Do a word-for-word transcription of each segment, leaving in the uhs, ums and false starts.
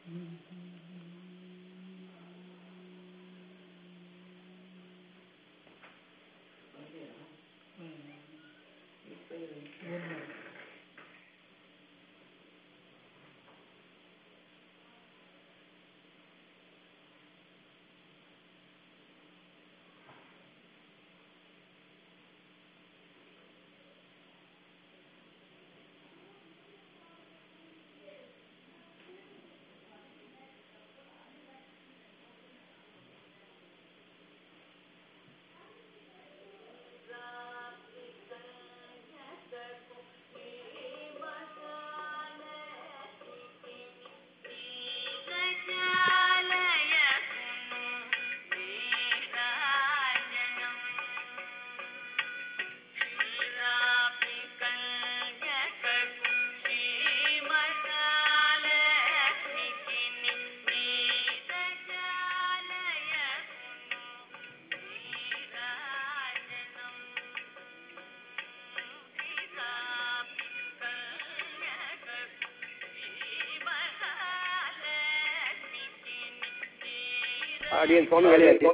அடியன் சுவாமி வேலையாச்சு.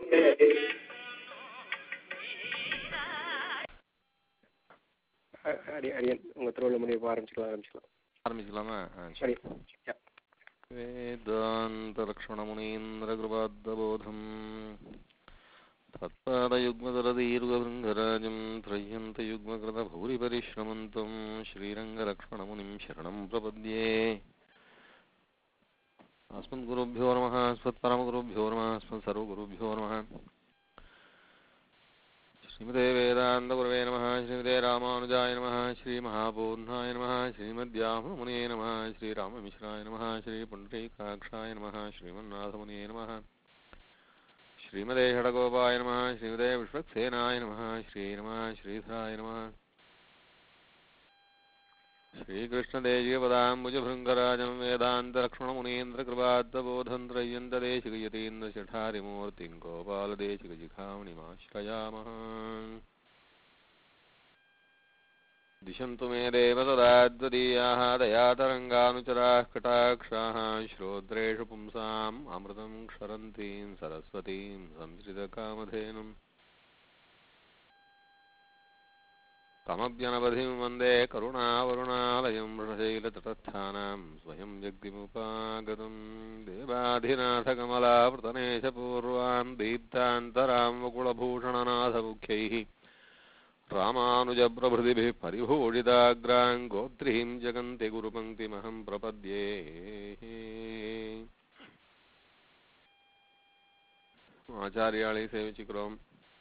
அடியன் உங்க திருவள்ளுவர் முடிவு ஆரம்பிச்சுக்கலாம் ஆரம்பிச்சுக்கலாம் ஆரம்பிக்கலாமா? சரி. வேதாந்த லக்ஷ்மணமுனீந்திர கிருபாத்போதம் தத்பாதயுக்மதரதீர்வபிருங்கராஜம் த்ரய்யந்த யுக்மகிருத பூரி பரிஸ்ரமந்தம் ஸ்ரீரங்கலக்ஷ்மணமுனிம் சரணம் பிரபத்யே. अस्मद्गुरुभ्यो नमः. अस्मत्परमगुरुभ्यो नमः. अस्मत्सर्वगुरुभ्यो नमः. श्रीमते वेदान्तगुरवे नमः. श्रीमते रामानुजाय नमः. श्रीमहाबोधाय नमः. श्रीमद्यामुनिये नमः. श्रीराममिश्राय नमः. श्रीपुण्डरीकाक्षाय नमः. श्रीमन्नाथमुनिये नमः. श्रीमते षडगोपाय नमः. श्रीमते विश्वक्सेनाय नमः. श्रीनमः श्रीधराय नमः. श्रीकृष्णदेशीयपदाम्बुजभृङ्गराजं वेदान्तलक्ष्मणमुनीन्द्रकृपाद्बोधं त्रय्यन्तदेशिकयतीन्द्रशठारिमूर्तिं गोपालदेशिकजिखामणिमाश्रयामः. दिशन्तु मे देव सदाद्वदीयाः दयातरङ्गानुचराः कटाक्षाः श्रोत्रेषु पुंसाम् अमृतं क्षरन्तीं सरस्वतीं संश्रितकामधेनुम् तमभ्यनवधिं वन्दे करुणावरुणालयं वृषशैलतटस्थानां स्वयं व्यक्तिमुपागतं देवाधिनाथकमलावृतनेशपूर्वान् दीप्तान्तरां वकुलभूषणनाथमुख्यैः रामानुजप्रभृतिभिः परिभूषिताग्रां गोत्रीं जगन्ति गुरुपङ्क्तिमहं प्रपद्ये. आचार्याले सेविचिக்கிறோம்.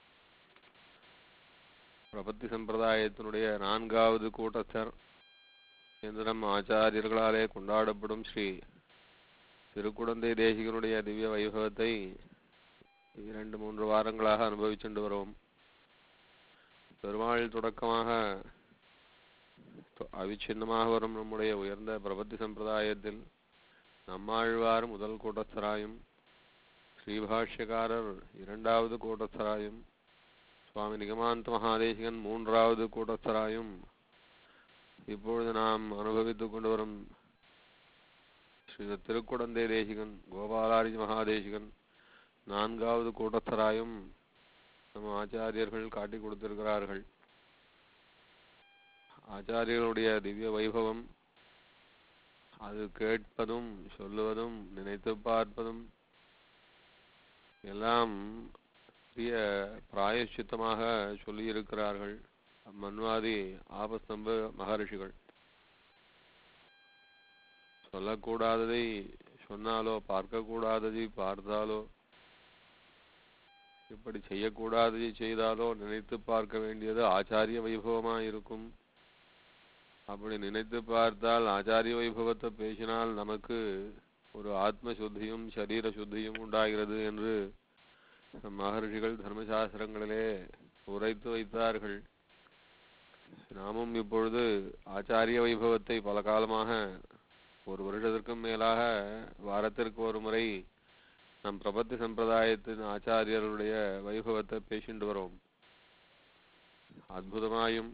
பிரபத்தி சம்பிரதாயத்தினுடைய நான்காவது கூட்டத்தர் என்று நம் ஆச்சாரியர்களாலே கொண்டாடப்படும் ஸ்ரீ திருக்குடந்தை தேசிகனுடைய திவ்ய வைபவத்தை இரண்டு மூன்று வாரங்களாக அனுபவிச்சுண்டு வரோம். பெருமாள் தொடக்கமாக அவிச்சின்னமாக வரும் நம்முடைய உயர்ந்த பிரபத்தி சம்பிரதாயத்தில் நம்மாழ்வார் முதல் கூட்டத்தராயும் ஸ்ரீபாஷ்யக்காரர் இரண்டாவது கூட்டத்தராயும் சுவாமி நிகமாந்த மகாதேசிகன் மூன்றாவது கூட்டத்தராயும் இப்பொழுது நாம் அனுபவித்துக் கொண்டு வரும் ஸ்ரீ திருக்குடந்தை தேசிகன் கோபாலாரி மகாதேசிகன் நான்காவது கூட்டத்தராயும் நம் ஆச்சாரியர்கள் காட்டி கொடுத்திருக்கிறார்கள். ஆச்சாரியர்களுடைய திவ்ய வைபவம் அது கேட்பதும் சொல்லுவதும் நினைத்து பார்ப்பதும் எல்லாம் பெரிய பிராயச்சித்தமாக சொல்லியிருக்கிறார்கள் மன்வாதி ஆபஸ்தம்ப மகரிஷிகள். சொல்லக்கூடாததை சொன்னாலோ பார்க்கக்கூடாததை பார்த்தாலோ இப்படி செய்யக்கூடாததை செய்தாலோ நினைத்து பார்க்க வேண்டியது ஆச்சாரிய வைபவமாக இருக்கும். அப்படி நினைத்து பார்த்தால் ஆச்சாரிய வைபவத்தை பேசினால் நமக்கு ஒரு ஆத்ம சுத்தியும் சரீர சுத்தியும் உண்டாகிறது என்று மகர்ஷிகள் தர்மசாஸ்திரங்களிலே உரைத்து வைத்தார்கள். நாமும் இப்பொழுது ஆச்சாரிய வைபவத்தை பல காலமாக ஒரு வருடத்திற்கும் மேலாக வாரத்திற்கு ஒரு முறை நம் பிரபத்தி சம்பிரதாயத்தின் ஆச்சாரியர்களுடைய வைபவத்தை பேசிட்டு வரோம். அற்புதமாயும்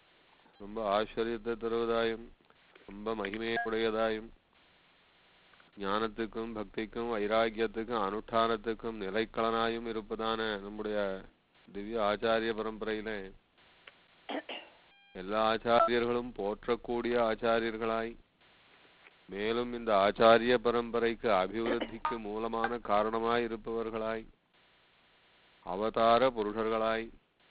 ரொம்ப ஆச்சரியத்தை தருவதாயும் ரொம்ப மகிமையுடையதாயும் ஞானத்துக்கும் பக்திக்கும் வைராக்கியத்துக்கும் அனுஷ்டானத்துக்கும் நிலைக்களனாயும் இருப்பதான நம்முடைய திவ்ய ஆச்சாரிய பரம்பரையிலே எல்லா ஆச்சாரியர்களும் போற்றக்கூடிய ஆச்சாரியர்களாய், மேலும் இந்த ஆச்சாரிய பரம்பரைக்கு அபிவிருத்திக்கு மூலமான காரணமாய் இருப்பவர்களாய், அவதார புருஷர்களாய்,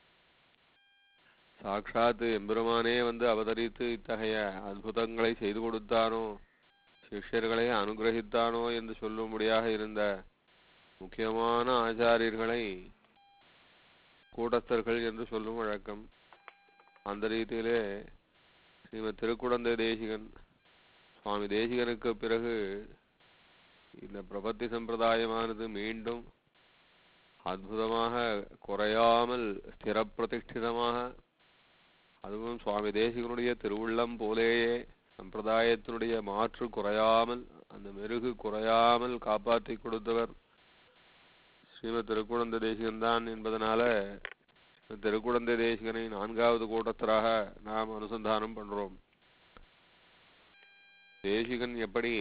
சாட்சாத்து எம்பெருமானே வந்து அவதரித்து இத்தகைய அற்புதங்களை செய்து கொடுத்தானோ, சிஷ்யர்களை அனுகிரகித்தானோ என்று சொல்லும்படியாக இருந்த முக்கியமான ஆச்சாரியர்களை கூடஸ்தர்கள் என்று சொல்லும் வழக்கம். அந்த ரீதியிலே ஸ்ரீமத் திருக்குடந்தை தேசிகன் சுவாமி தேசிகனுக்கு பிறகு இந்த பிரபத்தி சம்பிரதாயமானது மீண்டும் அற்புதமாக குறையாமல் ஸ்திர பிரதிஷ்டிதமாக, அதுவும் சுவாமி தேசிகனுடைய திருவுள்ளம் போலேயே சம்பிரதாயத்தினுடைய மாற்று குறையாமல், அந்த மெருகு குறையாமல் காப்பாற்றி கொடுத்தவர் ஸ்ரீமத் திருக்குடந்தை தேசிகன் தான் என்பதனால திருக்குடந்தை தேசிகனை நான்காவது கூட்டத்தராக நாம் அனுசந்தானம் பண்றோம். தேசிகன் எப்படி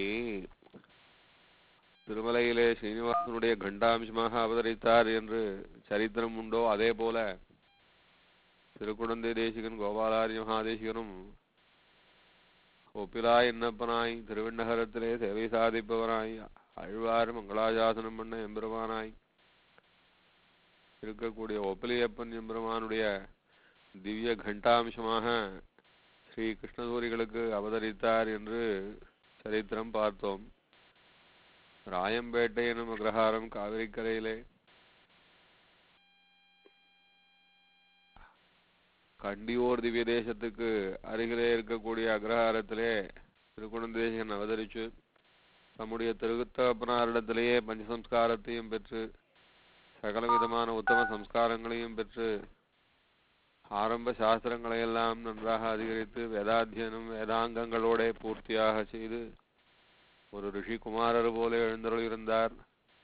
திருமலையிலே ஸ்ரீனிவாசனுடைய கண்டாம்சமாக அவதரித்தார் என்று சரித்திரம் உண்டோ, அதே போல திருக்குடந்தை தேசிகன் கோபாலாரிய மகாதேசிகனும் ஒப்பிலாய் என்னப்பனாய் திருவண்ணகரத்திலே சேவை சாதிப்பவனாய் அழ்வார் மங்களாசாசனம் பண்ண எம்பெருமானாய் இருக்கக்கூடிய ஒப்பிலியப்பன் எம்பெருமானுடைய திவ்ய கண்டாம்சமாக ஸ்ரீ கிருஷ்ணசூரிகளுக்கு அவதரித்தார் என்று சரித்திரம் பார்த்தோம். ராயம்பேட்டை எனும் அக்ரஹாரம் காவிரிக்கரையிலே கண்டியோர் திவ்ய தேசத்துக்கு அருகிலே இருக்கக்கூடிய அக்ரஹாரத்திலே திருக்குடந்தேசன் அவதரிச்சு தம்முடைய திருத்தகப்பனாரிடத்திலேயே பஞ்சசம்ஸ்காரத்தையும் பெற்று சகல விதமான உத்தம சம்ஸ்காரங்களையும் பெற்று ஆரம்ப சாஸ்திரங்களையெல்லாம் நன்றாக அதிகரித்து வேதாத்தியனம் வேதாங்கங்களோட பூர்த்தியாக செய்து ஒரு ரிஷி குமாரர் போல எழுந்தருள் இருந்தார்.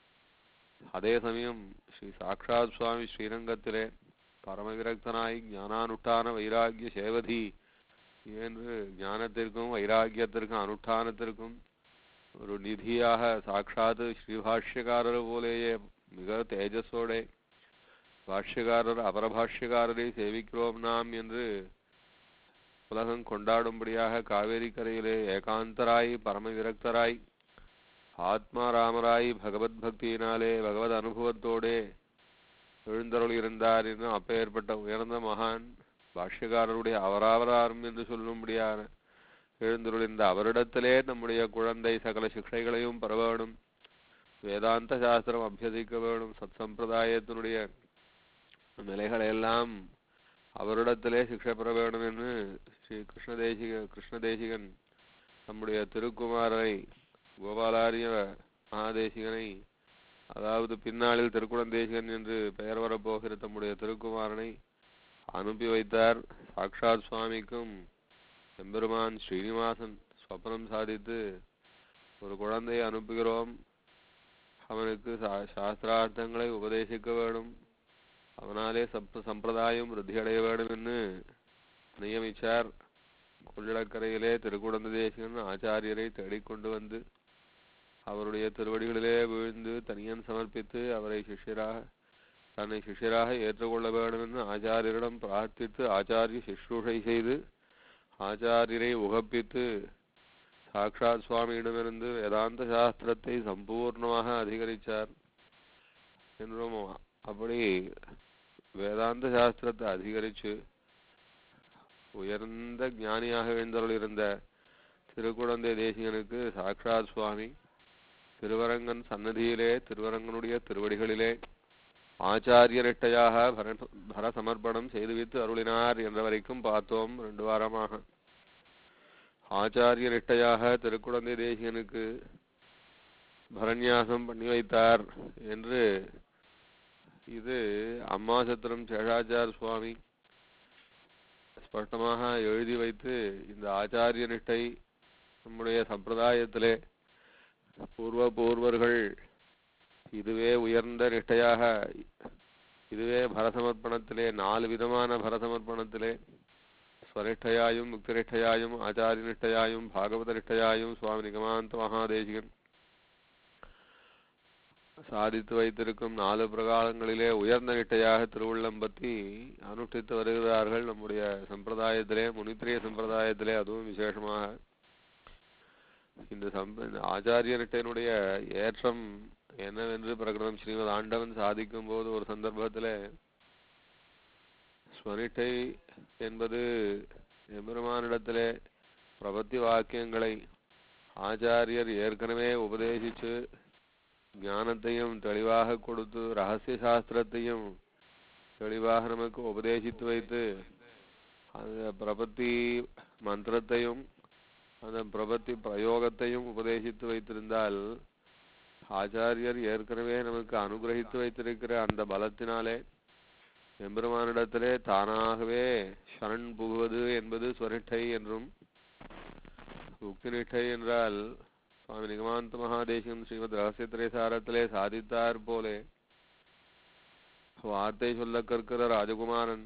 அதே சமயம் ஸ்ரீ சாக்ஷாத் சுவாமி ஸ்ரீரங்கத்திலே பரமவிரக்தனாய் ஞானானுஷ்டான வைராக்கிய சேவதி என்று ஞானத்திற்கும் வைராக்கியத்திற்கும் அனுஷ்டானத்திற்கும் ஒரு நிதியாக சாட்சாத் ஸ்ரீபாஷ்யக்காரர் போலேயே மிக தேஜஸோட பாஷ்யக்காரர் அபரபாஷ்யக்காரரை சேவிக்கிறோம் நாம் என்று உலகம் கொண்டாடும்படியாக காவேரி கரையிலே ஏகாந்தராய் பரம விரக்தராய் ஆத்மாராமராய் பகவத் பக்தியினாலே பகவத் அனுபவத்தோடே எழுந்தருள் இருந்தார் என்று அப்பேற்பட்ட உயர்ந்த மகான் பாஷ்யக்காரருடைய அவராவராரும் என்று சொல்லும்படியான எழுந்தருள் இந்த அவரிடத்திலே நம்முடைய குழந்தை சகல சிக்ஷைகளையும் பெற வேணும், வேதாந்த சாஸ்திரம் அபியசிக்க வேணும், சத் சம்பிரதாயத்தினுடைய நிலைகளெல்லாம் அவரிடத்திலே சிக்ஷை பெற வேண்டும் என்று ஸ்ரீ கிருஷ்ணதேசிக கிருஷ்ணதேசிகன் நம்முடைய திருக்குமாரரை கோபாலாரிய மகாதேசிகனை, அதாவது பின்னாளில் திருக்குடந்தேசிகன் என்று பெயர் வரப்போகிற தம்முடைய திருக்குமாரனை அனுப்பி வைத்தார். சாக்ஷாத் சுவாமிக்கும் எம்பெருமான் ஸ்ரீனிவாசன் ஸ்வப்னம் சாதித்து ஒரு குழந்தையை அனுப்புகிறோம், அவனுக்கு சாஸ்திரார்த்தங்களை உபதேசிக்க வேண்டும், அவனாலே சப் சம்பிரதாயம் விருத்தியடைய வேண்டும் என்று நியமிச்சார். கொள்ளிடக்கரையிலே திருக்குடந்தை தேசிகன் ஆச்சாரியரை தேடிக்கொண்டு வந்து அவருடைய திருவடிகளிலே வீழ்ந்து தனியன் சமர்ப்பித்து அவரை சிஷ்யராக தன்னை சிஷ்யராக ஏற்றுக்கொள்ள வேண்டும் என்று ஆச்சாரியரிடம் பிரார்த்தித்து ஆச்சாரிய சிஷ்ரூஷை செய்து ஆச்சாரியரை உகப்பித்து சாக்ஷாத் சுவாமியிடமிருந்து வேதாந்த சாஸ்திரத்தை சம்பூர்ணமாக அதிகரித்தார் என்றும். அப்படி வேதாந்த சாஸ்திரத்தை அதிகரித்து உயர்ந்த ஞானியாக எழுந்தருள் இருந்த திருக்குடந்தை தேசிகனுக்கு சாக்ஷாத் சுவாமி திருவரங்கன் சன்னதியிலே திருவரங்கனுடைய திருவடிகளிலே ஆச்சாரியரிட்டையாக பர பர சமர்ப்பணம் செய்துவித்து அருளினார் என்ற வரைக்கும் பார்த்தோம் ரெண்டு வாரமாக. ஆச்சாரியரிட்டையாக திருக்குடந்தை தேசிகனுக்கு பரநியாசம் பண்ணி வைத்தார் என்று இது அம்மாசத்திரம் சேஷாச்சார சுவாமி ஸ்பஷ்டமாக எழுதி வைத்து இந்த ஆச்சாரிய நிஷ்டை நம்முடைய சம்பிரதாயத்திலே பூர்வ பூர்வர்கள் இதுவே உயர்ந்த நிஷ்டையாக, இதுவே பரசமர்ப்பணத்திலே நாலு விதமான பரசமர்ப்பணத்திலே ஸ்வனிஷ்டையாயும் முக்தினிஷ்டையாயும் ஆச்சாரிய நிஷ்டையாயும் பாகவத நிஷ்டையாயும் சுவாமி நிகமாந்த மகாதேசிகன் சாதித்து வைத்திருக்கும் நாலு பிரகாரங்களிலே உயர்ந்த நிட்டையாக திருவுள்ளம் பற்றி அனுஷ்டித்து வருகிறார்கள் நம்முடைய சம்பிரதாயத்திலே, முனித்திரிய சம்பிரதாயத்திலே. அதுவும் விசேஷமாக இந்த சம்ப ஆச்சாரிய நிட்டையினுடைய ஏற்றம் என்னவென்று பிரகடனம் ஸ்ரீமத் ஆண்டவன் சாதிக்கும் போது ஒரு சந்தர்ப்பத்திலே ஸ்வனிட்டை என்பது எம்பெருமானிடத்திலே பிரபத்தி வாக்கியங்களை ஆச்சாரியர் ஏற்கனவே உபதேசித்து ஞானத்தையும் தெளிவாக கொடுத்து ரகசிய சாஸ்திரத்தையும் தெளிவாக நமக்கு உபதேசித்து வைத்து அந்த பிரபத்தி மந்திரத்தையும் அந்த பிரபத்தி பிரயோகத்தையும் உபதேசித்து வைத்திருந்தால் ஆச்சாரியர் ஏற்கனவே நமக்கு அனுகிரகித்து வைத்திருக்கிற அந்த பலத்தினாலே எம்பெருமானிடத்திலே தானாகவே சரண் புகுவது என்பது ஸ்வனிட்டை என்றும், உக்தி நிட்டை என்றால் சுவாமி நிகமாந்த மகாதேசிகன் ஸ்ரீமத் ரகசியத்திரேசாரத்திலே சாதித்தார் போலே வார்த்தை சொல்ல கற்கிற ராஜகுமாரன்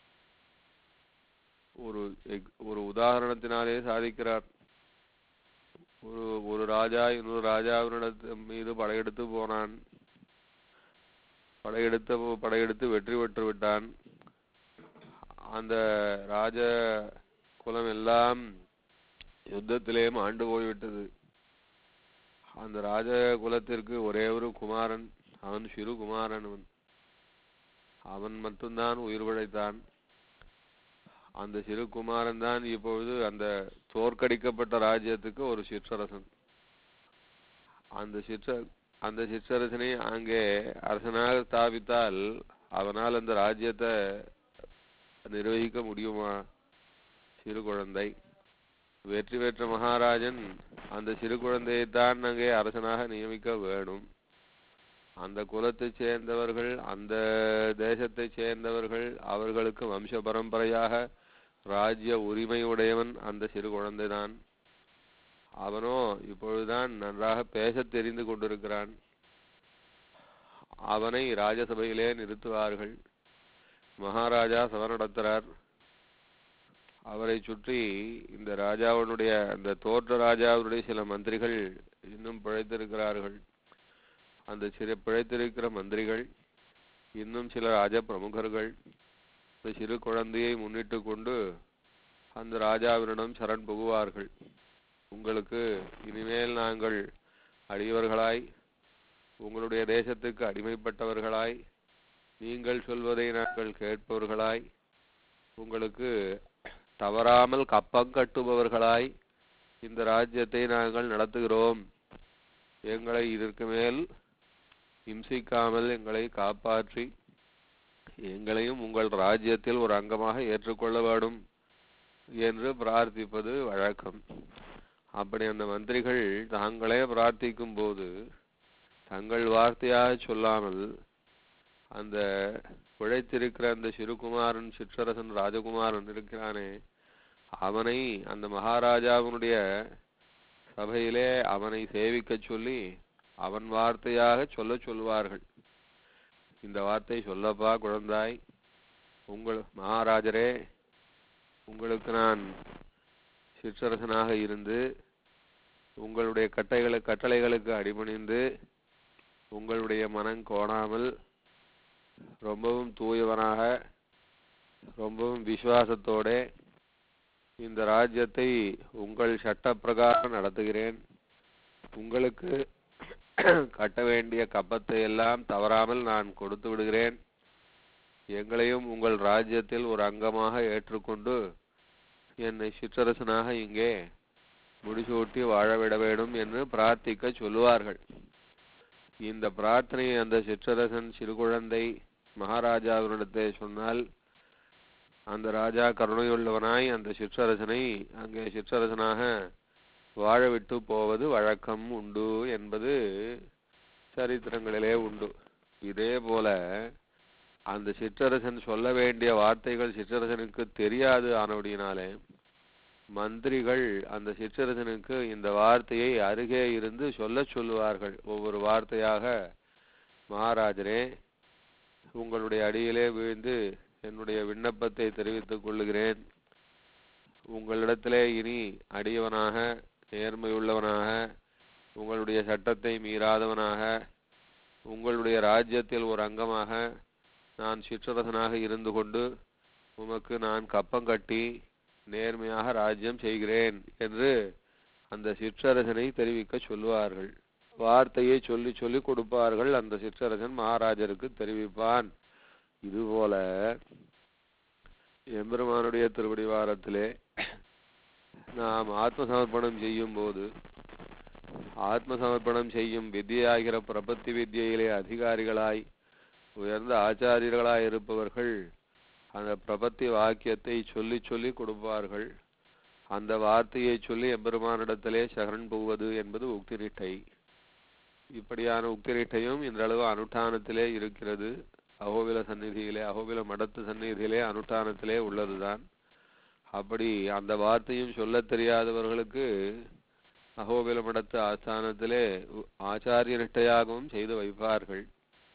ஒரு ஒரு உதாரணத்தினாலே சாதிக்கிறார். ஒரு ஒரு ராஜா இன்னொரு ராஜாவினிடத்து மீது படையெடுத்து போனான். படையெடுத்த படையெடுத்து வெற்றி பெற்று விட்டான். அந்த ராஜ குலம் எல்லாம் யுத்தத்திலே மாண்டு போய்விட்டது. அந்த ராஜ குலத்திற்கு ஒரே ஒரு குமாரன், அவன் சிறு குமாரன். அவன் அவன் மட்டும்தான் உயிர் பிழைத்தான். அந்த சிறு குமாரன் தான் இப்பொழுது அந்த தோற்கடிக்கப்பட்ட ராஜ்யத்துக்கு ஒரு சிற்றரசன். அந்த சிற்ற அந்த சிற்றரசனை அங்கே அரசனாக ஸ்தாபித்தால் அவனால் அந்த ராஜ்யத்தை நிர்வகிக்க முடியுமா? சிறு குழந்தை. வெற்றி பெற்ற மகாராஜன் அந்த சிறு குழந்தையைத்தான் அங்கே அரசனாக நியமிக்க வேணும். அந்த குலத்தை சேர்ந்தவர்கள், அந்த தேசத்தை சேர்ந்தவர்கள், அவர்களுக்கு வம்ச பரம்பரையாக ராஜ்ய உரிமை உடையவன் அந்த சிறு குழந்தைதான். அவனோ இப்பொழுதுதான் நன்றாக பேச தெரிந்து கொண்டிருக்கிறான். அவனை ராஜசபையிலே நிறுத்துவார்கள். மகாராஜா சபை நடத்துகிறார். அவரை சுற்றி இந்த ராஜாவினுடைய அந்த தோற்ற ராஜாவுடைய சில மந்திரிகள் இன்னும் பிழைத்திருக்கிறார்கள். அந்த சிறு பிழைத்திருக்கிற மந்திரிகள், இன்னும் சில ராஜ பிரமுகர்கள் இந்த சிறு குழந்தையை முன்னிட்டு கொண்டு அந்த ராஜாவினிடம் சரண் புகுவார்கள். உங்களுக்கு இனிமேல் நாங்கள் அடியவர்களாய், உங்களுடைய தேசத்துக்கு அடிமைப்பட்டவர்களாய், நீங்கள் சொல்வதை நாங்கள் கேட்பவர்களாய், உங்களுக்கு தவறாமல் கப்பம் கட்டுபவர்களாய் இந்த ராஜ்யத்தை நாங்கள் நடத்துகிறோம். எங்களை இதற்கு மேல் இம்சிக்காமல் எங்களை காப்பாற்றி எங்களையும் உங்கள் ராஜ்யத்தில் ஒரு அங்கமாக ஏற்றுக்கொள்ள வேண்டும் என்று பிரார்த்திப்பது வழக்கம். அப்படி அந்த மந்திரிகள் தாங்களே பிரார்த்திக்கும் போது தங்கள் வார்த்தையாக சொல்லாமல் அந்த பிழைத்திருக்கிற அந்த சிறுகுமாரன், சிற்றரசன், ராஜகுமாரன் இருக்கிறானே, அவனை அந்த மகாராஜாவினுடைய சபையிலே அவனை சேவிக்க சொல்லி அவன் வார்த்தையாக சொல்ல சொல்வார்கள். இந்த வார்த்தை சொல்லப்பா குழந்தாய், உங்கள் மகாராஜரே, உங்களுக்கு நான் சிற்றரசனாக இருந்து உங்களுடைய கட்டைகளை கட்டளைகளுக்கு அடிபணிந்து உங்களுடைய மனம் கோணாமல் ரொம்பவும் தூயவனாக ரொம்பவும் விசுவாசத்தோட இந்த ராஜ்யத்தை உங்கள் சட்ட பிரகாரம் நடத்துகிறேன். உங்களுக்கு கட்ட வேண்டிய கப்பத்தை எல்லாம் தவறாமல் நான் கொடுத்து விடுகிறேன். எங்களையும் உங்கள் ராஜ்யத்தில் ஒரு அங்கமாக ஏற்றுக்கொண்டு என்னை சிற்றரசனாக இங்கே முடிசூட்டி வாழவிட வேண்டும் என்று பிரார்த்திக்க சொல்லுவார்கள். இந்த பிரார்த்தனையை அந்த சிற்றரசன் சிறு குழந்தை மகாராஜாவினிடத்தை சொன்னால் அந்த ராஜா கருணையுள்ளவனாய் அந்த சிற்றரசனை அங்கே சிற்றரசனாக வாழ விட்டு போவது வழக்கம் உண்டு என்பது சரித்திரங்களிலே உண்டு. இதே போல அந்த சிற்றரசன் சொல்ல வேண்டிய வார்த்தைகள் சிற்றரசனுக்கு தெரியாது ஆனபடியினாலே மந்திரிகள் அந்த சிற்றரசனுக்கு இந்த வார்த்தையை அருகே இருந்து சொல்ல சொல்லுவார்கள். ஒவ்வொரு வார்த்தையாக, மகாராஜரே, உங்களுடைய அடியிலே வீழ்ந்து என்னுடைய விண்ணப்பத்தை தெரிவித்துக் கொள்ளுகிறேன். உங்களிடத்திலே இனி அடியவனாக, நேர்மையுள்ளவனாக, உங்களுடைய சட்டத்தை மீறாதவனாக, உங்களுடைய ராஜ்யத்தில் ஒரு அங்கமாக நான் சிற்றரசனாக இருந்து கொண்டு உமக்கு நான் கப்பம் கட்டி நேர்மையாக ராஜ்யம் செய்கிறேன் என்று அந்த சிற்றரசனை தெரிவிக்க சொல்லுவார்கள். வார்த்தையை சொல்லி சொல்லி கொடுப்பார்கள். அந்த சிற்றரசன் மகாராஜருக்கு தெரிவிப்பான். இதுபோல எம்பெருமானுடைய திருவடிவாரத்திலே நாம் ஆத்ம சமர்ப்பணம் செய்யும் போது ஆத்ம சமர்ப்பணம் செய்யும் வித்தியாகிற பிரபத்தி வித்தியிலே அதிகாரிகளாய் உயர்ந்த ஆச்சாரியர்களாய் இருப்பவர்கள் அந்த பிரபத்தி வாக்கியத்தை சொல்லி சொல்லி கொடுப்பார்கள். அந்த வார்த்தையை சொல்லி எம்பெருமானிடத்திலே சரண் போவது என்பது உக்தி நிட்டை. இப்படியான உக்தி நிட்டையும் இன்றளவு அனுஷ்டானத்திலே இருக்கிறது. அகோபில சந்நிதியிலே அகோபில மடத்து சந்நிதியிலே அனுஷ்டானத்திலே உள்ளதுதான். அப்படி அந்த வார்த்தையும் சொல்ல தெரியாதவர்களுக்கு அகோபில மடத்து ஆஸ்தானத்திலே ஆச்சாரிய நிட்டையாகவும் செய்து வைப்பார்கள்.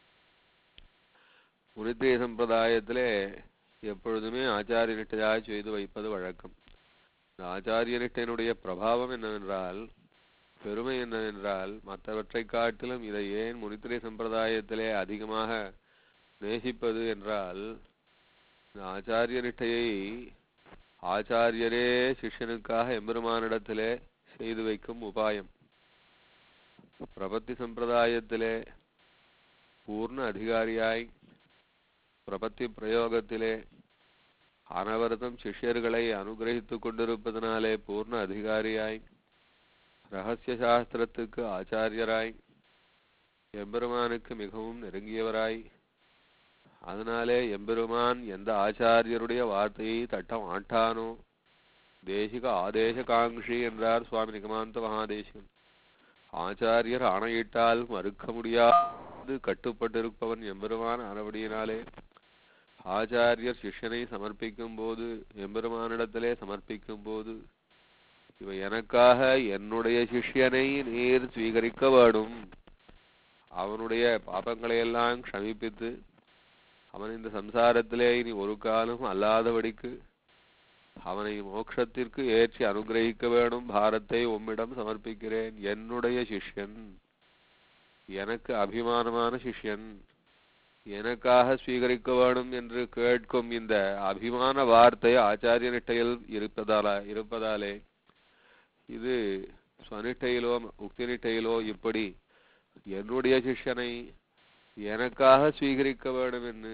முனித்திரிய சம்பிரதாயத்திலே எப்பொழுதுமே ஆச்சாரிய நிட்டையாக செய்து வைப்பது வழக்கம். இந்த ஆச்சாரிய நிட்டையினுடைய பிரபாவம் என்னவென்றால், பெருமை என்னவென்றால், மற்றவற்றை காட்டிலும் இதை ஏன் முனித்திரிய சம்பிரதாயத்திலே அதிகமாக நேசிப்பது என்றால், இந்த ஆச்சாரிய நிட்டையை ஆச்சாரியரே சிஷ்யனுக்காக எம்பெருமானிடத்திலே செய்து வைக்கும் உபாயம். பிரபத்தி சம்பிரதாயத்திலே பூர்ண அதிகாரியாய் பிரபத்தி பிரயோகத்திலே அனவரதம் சிஷ்யர்களை அனுகிரகித்துக் கொண்டிருப்பதனாலே பூர்ண அதிகாரியாய் ரகசிய சாஸ்திரத்துக்கு ஆச்சாரியராய் எம்பெருமானுக்கு மிகவும் நெருங்கியவராய், அதனாலே எம்பெருமான் எந்த ஆச்சாரியருடைய வார்த்தையை தட்ட மாட்டானோ, தேசிக ஆதேச காங்ஷி என்றார் சுவாமி நிகமாந்த மகாதேசிகன். ஆச்சாரியர் ஆணையிட்டால் மறுக்க முடியாது கட்டுப்பட்டிருப்பவன் எம்பெருமான் ஆனபடியினாலே ஆச்சாரியர் சிஷ்யனை சமர்ப்பிக்கும் போது எம்பெருமானிடத்திலே சமர்ப்பிக்கும் போது இவ எனக்காக என்னுடைய சிஷ்யனை நீர் ஸ்வீகரிக்க வேண்டும், அவனுடைய பாபங்களையெல்லாம் க்ஷமிப்பித்து அவன் இந்த சம்சாரத்திலே இனி ஒரு காலம் அல்லாதபடிக்கு அவனை மோட்சத்திற்கு ஏற்றி அனுகிரகிக்க வேண்டும், பாரத்தை உம்மிடம் சமர்ப்பிக்கிறேன், என்னுடைய சிஷ்யன், எனக்கு அபிமானமான சிஷ்யன், எனக்காக ஸ்வீகரிக்க வேண்டும் என்று கேட்கும் இந்த அபிமான வார்த்தை ஆச்சாரிய நிட்டையில் இருப்பதால இருப்பதாலே இது ஸ்வனிட்டையிலோ உக்தி நிட்டையிலோ இப்படி என்னுடைய சிஷ்யனை எனக்காக ஸ்வீகரிக்க வேண்டும் என்று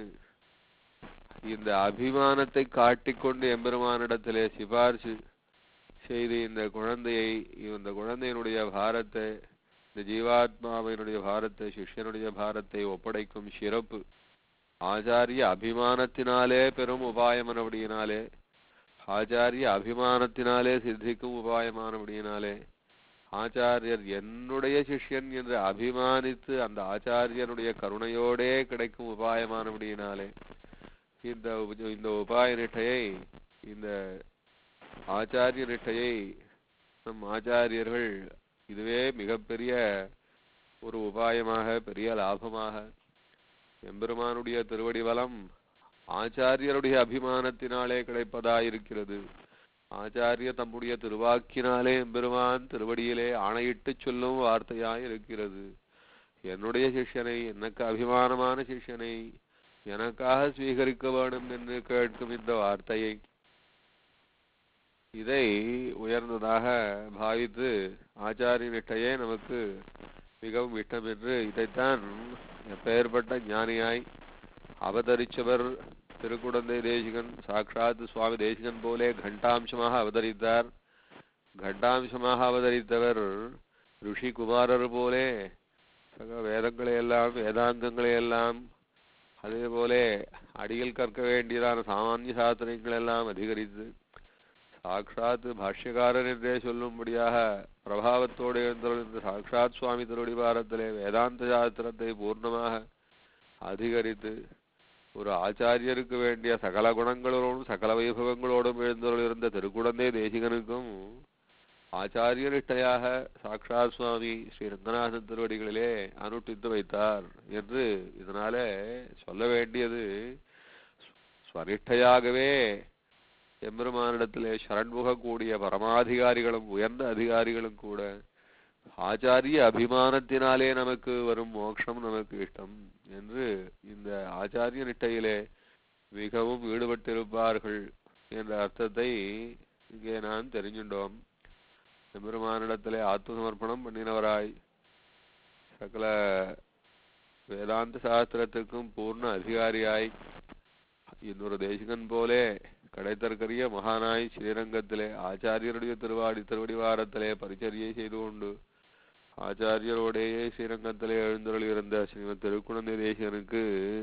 இந்த அபிமானத்தை காட்டிக்கொண்டு எம்பெருமானிடத்திலே சிபாரிசு செய்து இந்த குழந்தையை இந்த குழந்தையினுடைய பாரத்தை, இந்த ஜீவாத்மாவினுடைய பாரத்தை, சிஷ்யனுடைய பாரத்தை ஒப்படைக்கும் சிறப்பு ஆச்சாரிய அபிமானத்தினாலே பெரும் உபாயமானபடியினாலே, ஆச்சாரிய அபிமானத்தினாலே சித்திக்கும் உபாயமானபடியினாலே, ஆச்சாரியர் என்னுடைய சிஷ்யன் என்று அபிமானித்து அந்த ஆச்சாரியனுடைய கருணையோடே கிடைக்கும் உபாயமானபடியினாலே இந்த இந்த உபாய நிட்டையை, இந்த ஆச்சாரிய நிட்டையை நம் ஆச்சாரியர்கள் இதுவே மிகப்பெரிய ஒரு உபாயமாக, பெரிய லாபமாக, எம்பெருமானுடைய திருவடி வலம் ஆச்சாரியருடைய அபிமானத்தினாலே கிடைப்பதாயிருக்கிறது. ஆச்சாரிய தம்முடைய திருவாக்கினாலே எம்பெருமான் திருவடியிலே ஆணையிட்டு சொல்லும் வார்த்தையாயிருக்கிறது. என்னுடைய சிஷ்யனை, எனக்கு அபிமானமான சிஷ்யனை எனக்காக ஸ்வீகரிக்க வேண்டும் என்று கேட்கும் இந்த வார்த்தையை, இதை உயர்ந்ததாக பாவித்து ஆச்சாரிய நிட்டையே நமக்கு மிகவும் இஷ்டம் என்று இதைத்தான் பெயர்பட்ட ஞானியாய் அவதரிச்சவர் திருக்குடந்தை தேசிகன். சாட்சாத் சுவாமி தேசிகன் போலே கண்டாம்சமாக அவதரித்தார். கண்டாம்சமாக அவதரித்தவர் ரிஷி குமாரர் போலே வேதங்களையெல்லாம் வேதாந்தங்களையெல்லாம் அதே போல அடியில் கற்க வேண்டியதான சாமானிய சாஸ்திரங்களெல்லாம் அதிகரித்து சாட்சாத் பாஷ்யக்காரர் என்றே சொல்லும்படியாக பிரபாவத்தோடு எழுந்தருளிந்த சாட்சாத் சுவாமி திருவடிவாரத்திலே வேதாந்த சாஸ்திரத்தை பூர்ணமாக அதிகரித்து ஒரு ஆச்சாரியருக்கு வேண்டிய சகல குணங்களோடும் சகல வைபவங்களோடும் எழுந்தருளிருந்த திருக்குடந்தை தேசிகனுக்கும் ஆச்சாரிய நிட்டையாக சாட்சாத் சுவாமி ஸ்ரீ ரங்கநாதன் திருவடிகளிலே அனுஷ்டித்து வைத்தார் என்று இதனாலே சொல்ல வேண்டியது. ஸ்வனிஷ்டையாகவே எம்பெருமானிடத்திலே சரண்முகக்கூடிய பரமாதிகாரிகளும் உயர்ந்த அதிகாரிகளும் கூட ஆச்சாரிய அபிமானத்தினாலே நமக்கு வரும் மோட்சம் நமக்கு இஷ்டம் என்று இந்த ஆச்சாரிய நிட்டையிலே மிகவும் ஈடுபட்டிருப்பார்கள் என்ற அர்த்தத்தை இங்கே நாம் தெரிஞ்சுட்டோம். எம்பெருமானிடத்திலே ஆத்ம சமர்ப்பணம் பண்ணினவராய் சகல வேதாந்த சாஸ்திரத்துக்கும் பூர்ண அதிகாரியாய் இன்னொரு தேசிகன் போலே கடைத்தற்கரிய மகானாய் ஸ்ரீரங்கத்திலே ஆச்சாரியருடைய திருவாடி திருவடிவாரத்திலே பரிச்சரியை செய்து கொண்டு ஆச்சாரியரோடையே ஸ்ரீரங்கத்திலே எழுந்தருளி இருந்த ஸ்ரீமத் திருக்குழந்தை தேசிகனுக்கு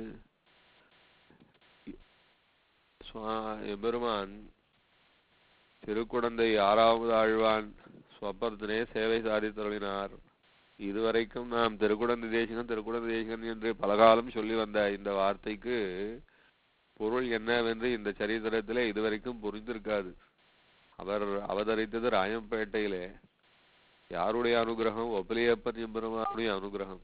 எம்பெருமான் திருக்குழந்தை ஆறாவது ஆழ்வான் ஸ்வப்பத்தினே சேவை சாதித்தருளினார். இதுவரைக்கும் நாம் திருக்குழந்தை தேசிகன் திருக்குழந்தை தேசிகன் என்று பலகாலம் சொல்லி வந்த இந்த வார்த்தைக்கு பொருள் என்னவென்று இந்த சரித்திரத்திலே இதுவரைக்கும் புரிந்திருக்காது. அவர் அவதரித்தது ராயம்பேட்டையிலே. யாருடைய அனுகிரகம்? ஒப்பிலியப்பன் எம்பெருமானுடைய அனுகிரகம்.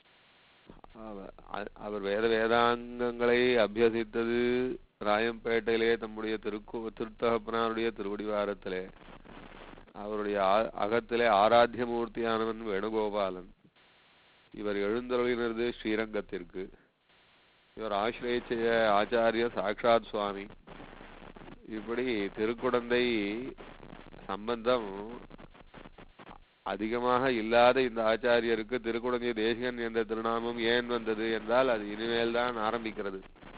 அவர் வேத வேதாங்கங்களை அபியசித்தது ராயம்பேட்டையிலே தம்முடைய திருக்கு திருத்தகப்பனாருடைய திருவடிவாரத்திலே. அவருடைய அகத்திலே ஆராத்திய மூர்த்தியானவன் வேணுகோபாலன். இவர் எழுந்தருளினது ஸ்ரீரங்கத்திற்கு. இவர் ஆசிரியச்ச ஆச்சாரிய சாட்சாத் சுவாமி. இப்படி திருக்குடந்தை சம்பந்தம் அதிகமாக இல்லாத இந்த ஆச்சாரியருக்கு திருக்குடந்தை தேசிகன் என்ற திருநாமம் ஏன் வந்தது என்றால் அது இனிமேல் தான் ஆரம்பிக்கிறது.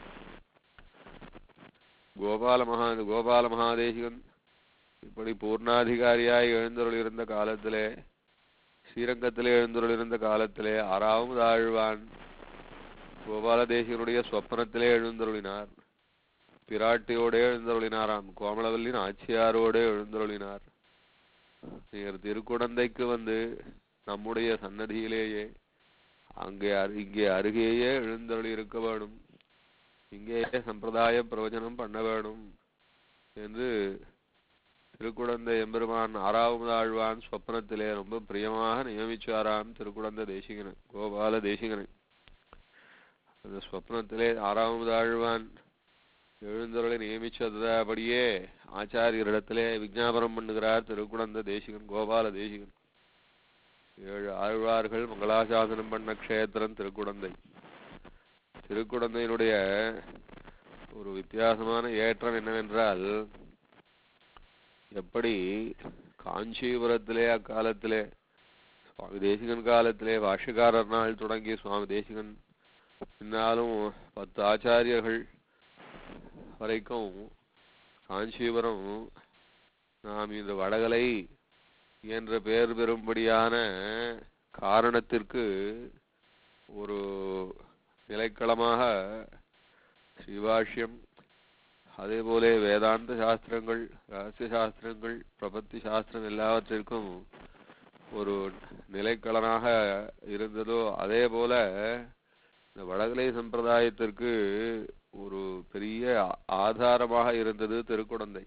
கோபால மகா கோபால மகாதேசிகன் இப்படி பூர்ணாதிகாரியாய் எழுந்தருள் இருந்த காலத்திலே, ஸ்ரீரங்கத்திலே எழுந்தருள் இருந்த காலத்திலே ஆறாவது ஆழ்வான் கோபால தேசிகனுடைய சொப்பனத்திலே எழுந்தருளினார். பிராட்டியோடே எழுந்தருளினாராம். கோமலவல்லின் ஆட்சியாரோடே எழுந்தருளினார். நீர் திருக்குடந்தைக்கு வந்து நம்முடைய சன்னதியிலேயே அங்கே இங்கே அருகேயே எழுந்தருளி இருக்க வேணும், இங்கேயே சம்பிரதாய பிரவச்சனம் பண்ண வேணும் என்று திருக்குடந்தை எம்பெருமான் ஆறாவது ஆழ்வான் சொப்பனத்திலே ரொம்ப பிரியமாக நியமிச்சாராம் திருக்குடந்தை தேசிகனை, கோபால தேசிகனை. அந்த ஸ்வப்னத்திலே ஆறாவது ஆழ்வான் எழுந்தருளை நியமிச்சதபடியே ஆச்சாரியரிடத்திலே விஞ்ஞாபனம் பண்ணுகிறார் திருக்குடந்தை தேசிகன், கோபால தேசிகன். ஏழு ஆழ்வார்கள் மங்களாசாசனம் பண்ண க்ஷேத்திரம் திருக்குடந்தை. திருக்குடந்தையினுடைய ஒரு வித்தியாசமான ஏற்றம் என்னவென்றால், எப்படி காஞ்சிபுரத்திலே அக்காலத்திலே சுவாமி தேசிகன் காலத்திலே பாஷ்யக்காரர் நாள் தொடங்கி சுவாமி தேசிகன் பின்னாலும் பத்து ஆச்சாரியர்கள் வரைக்கும் காஞ்சிபுரம் நாம் இந்த வடகலை என்ற பெயர் பெறும்படியான காரணத்திற்கு ஒரு நிலைக்களமாக ஸ்ரீபாஷ்யம், அதே போல வேதாந்த சாஸ்திரங்கள், ரகசிய சாஸ்திரங்கள், பிரபத்தி சாஸ்திரம் எல்லாவற்றிற்கும் ஒரு நிலைக்களனாக இருந்ததோ அதே போல இந்த வடகலை சம்பிரதாயத்திற்கு ஒரு பெரிய ஆதாரமாக இருந்தது திருக்குடந்தை.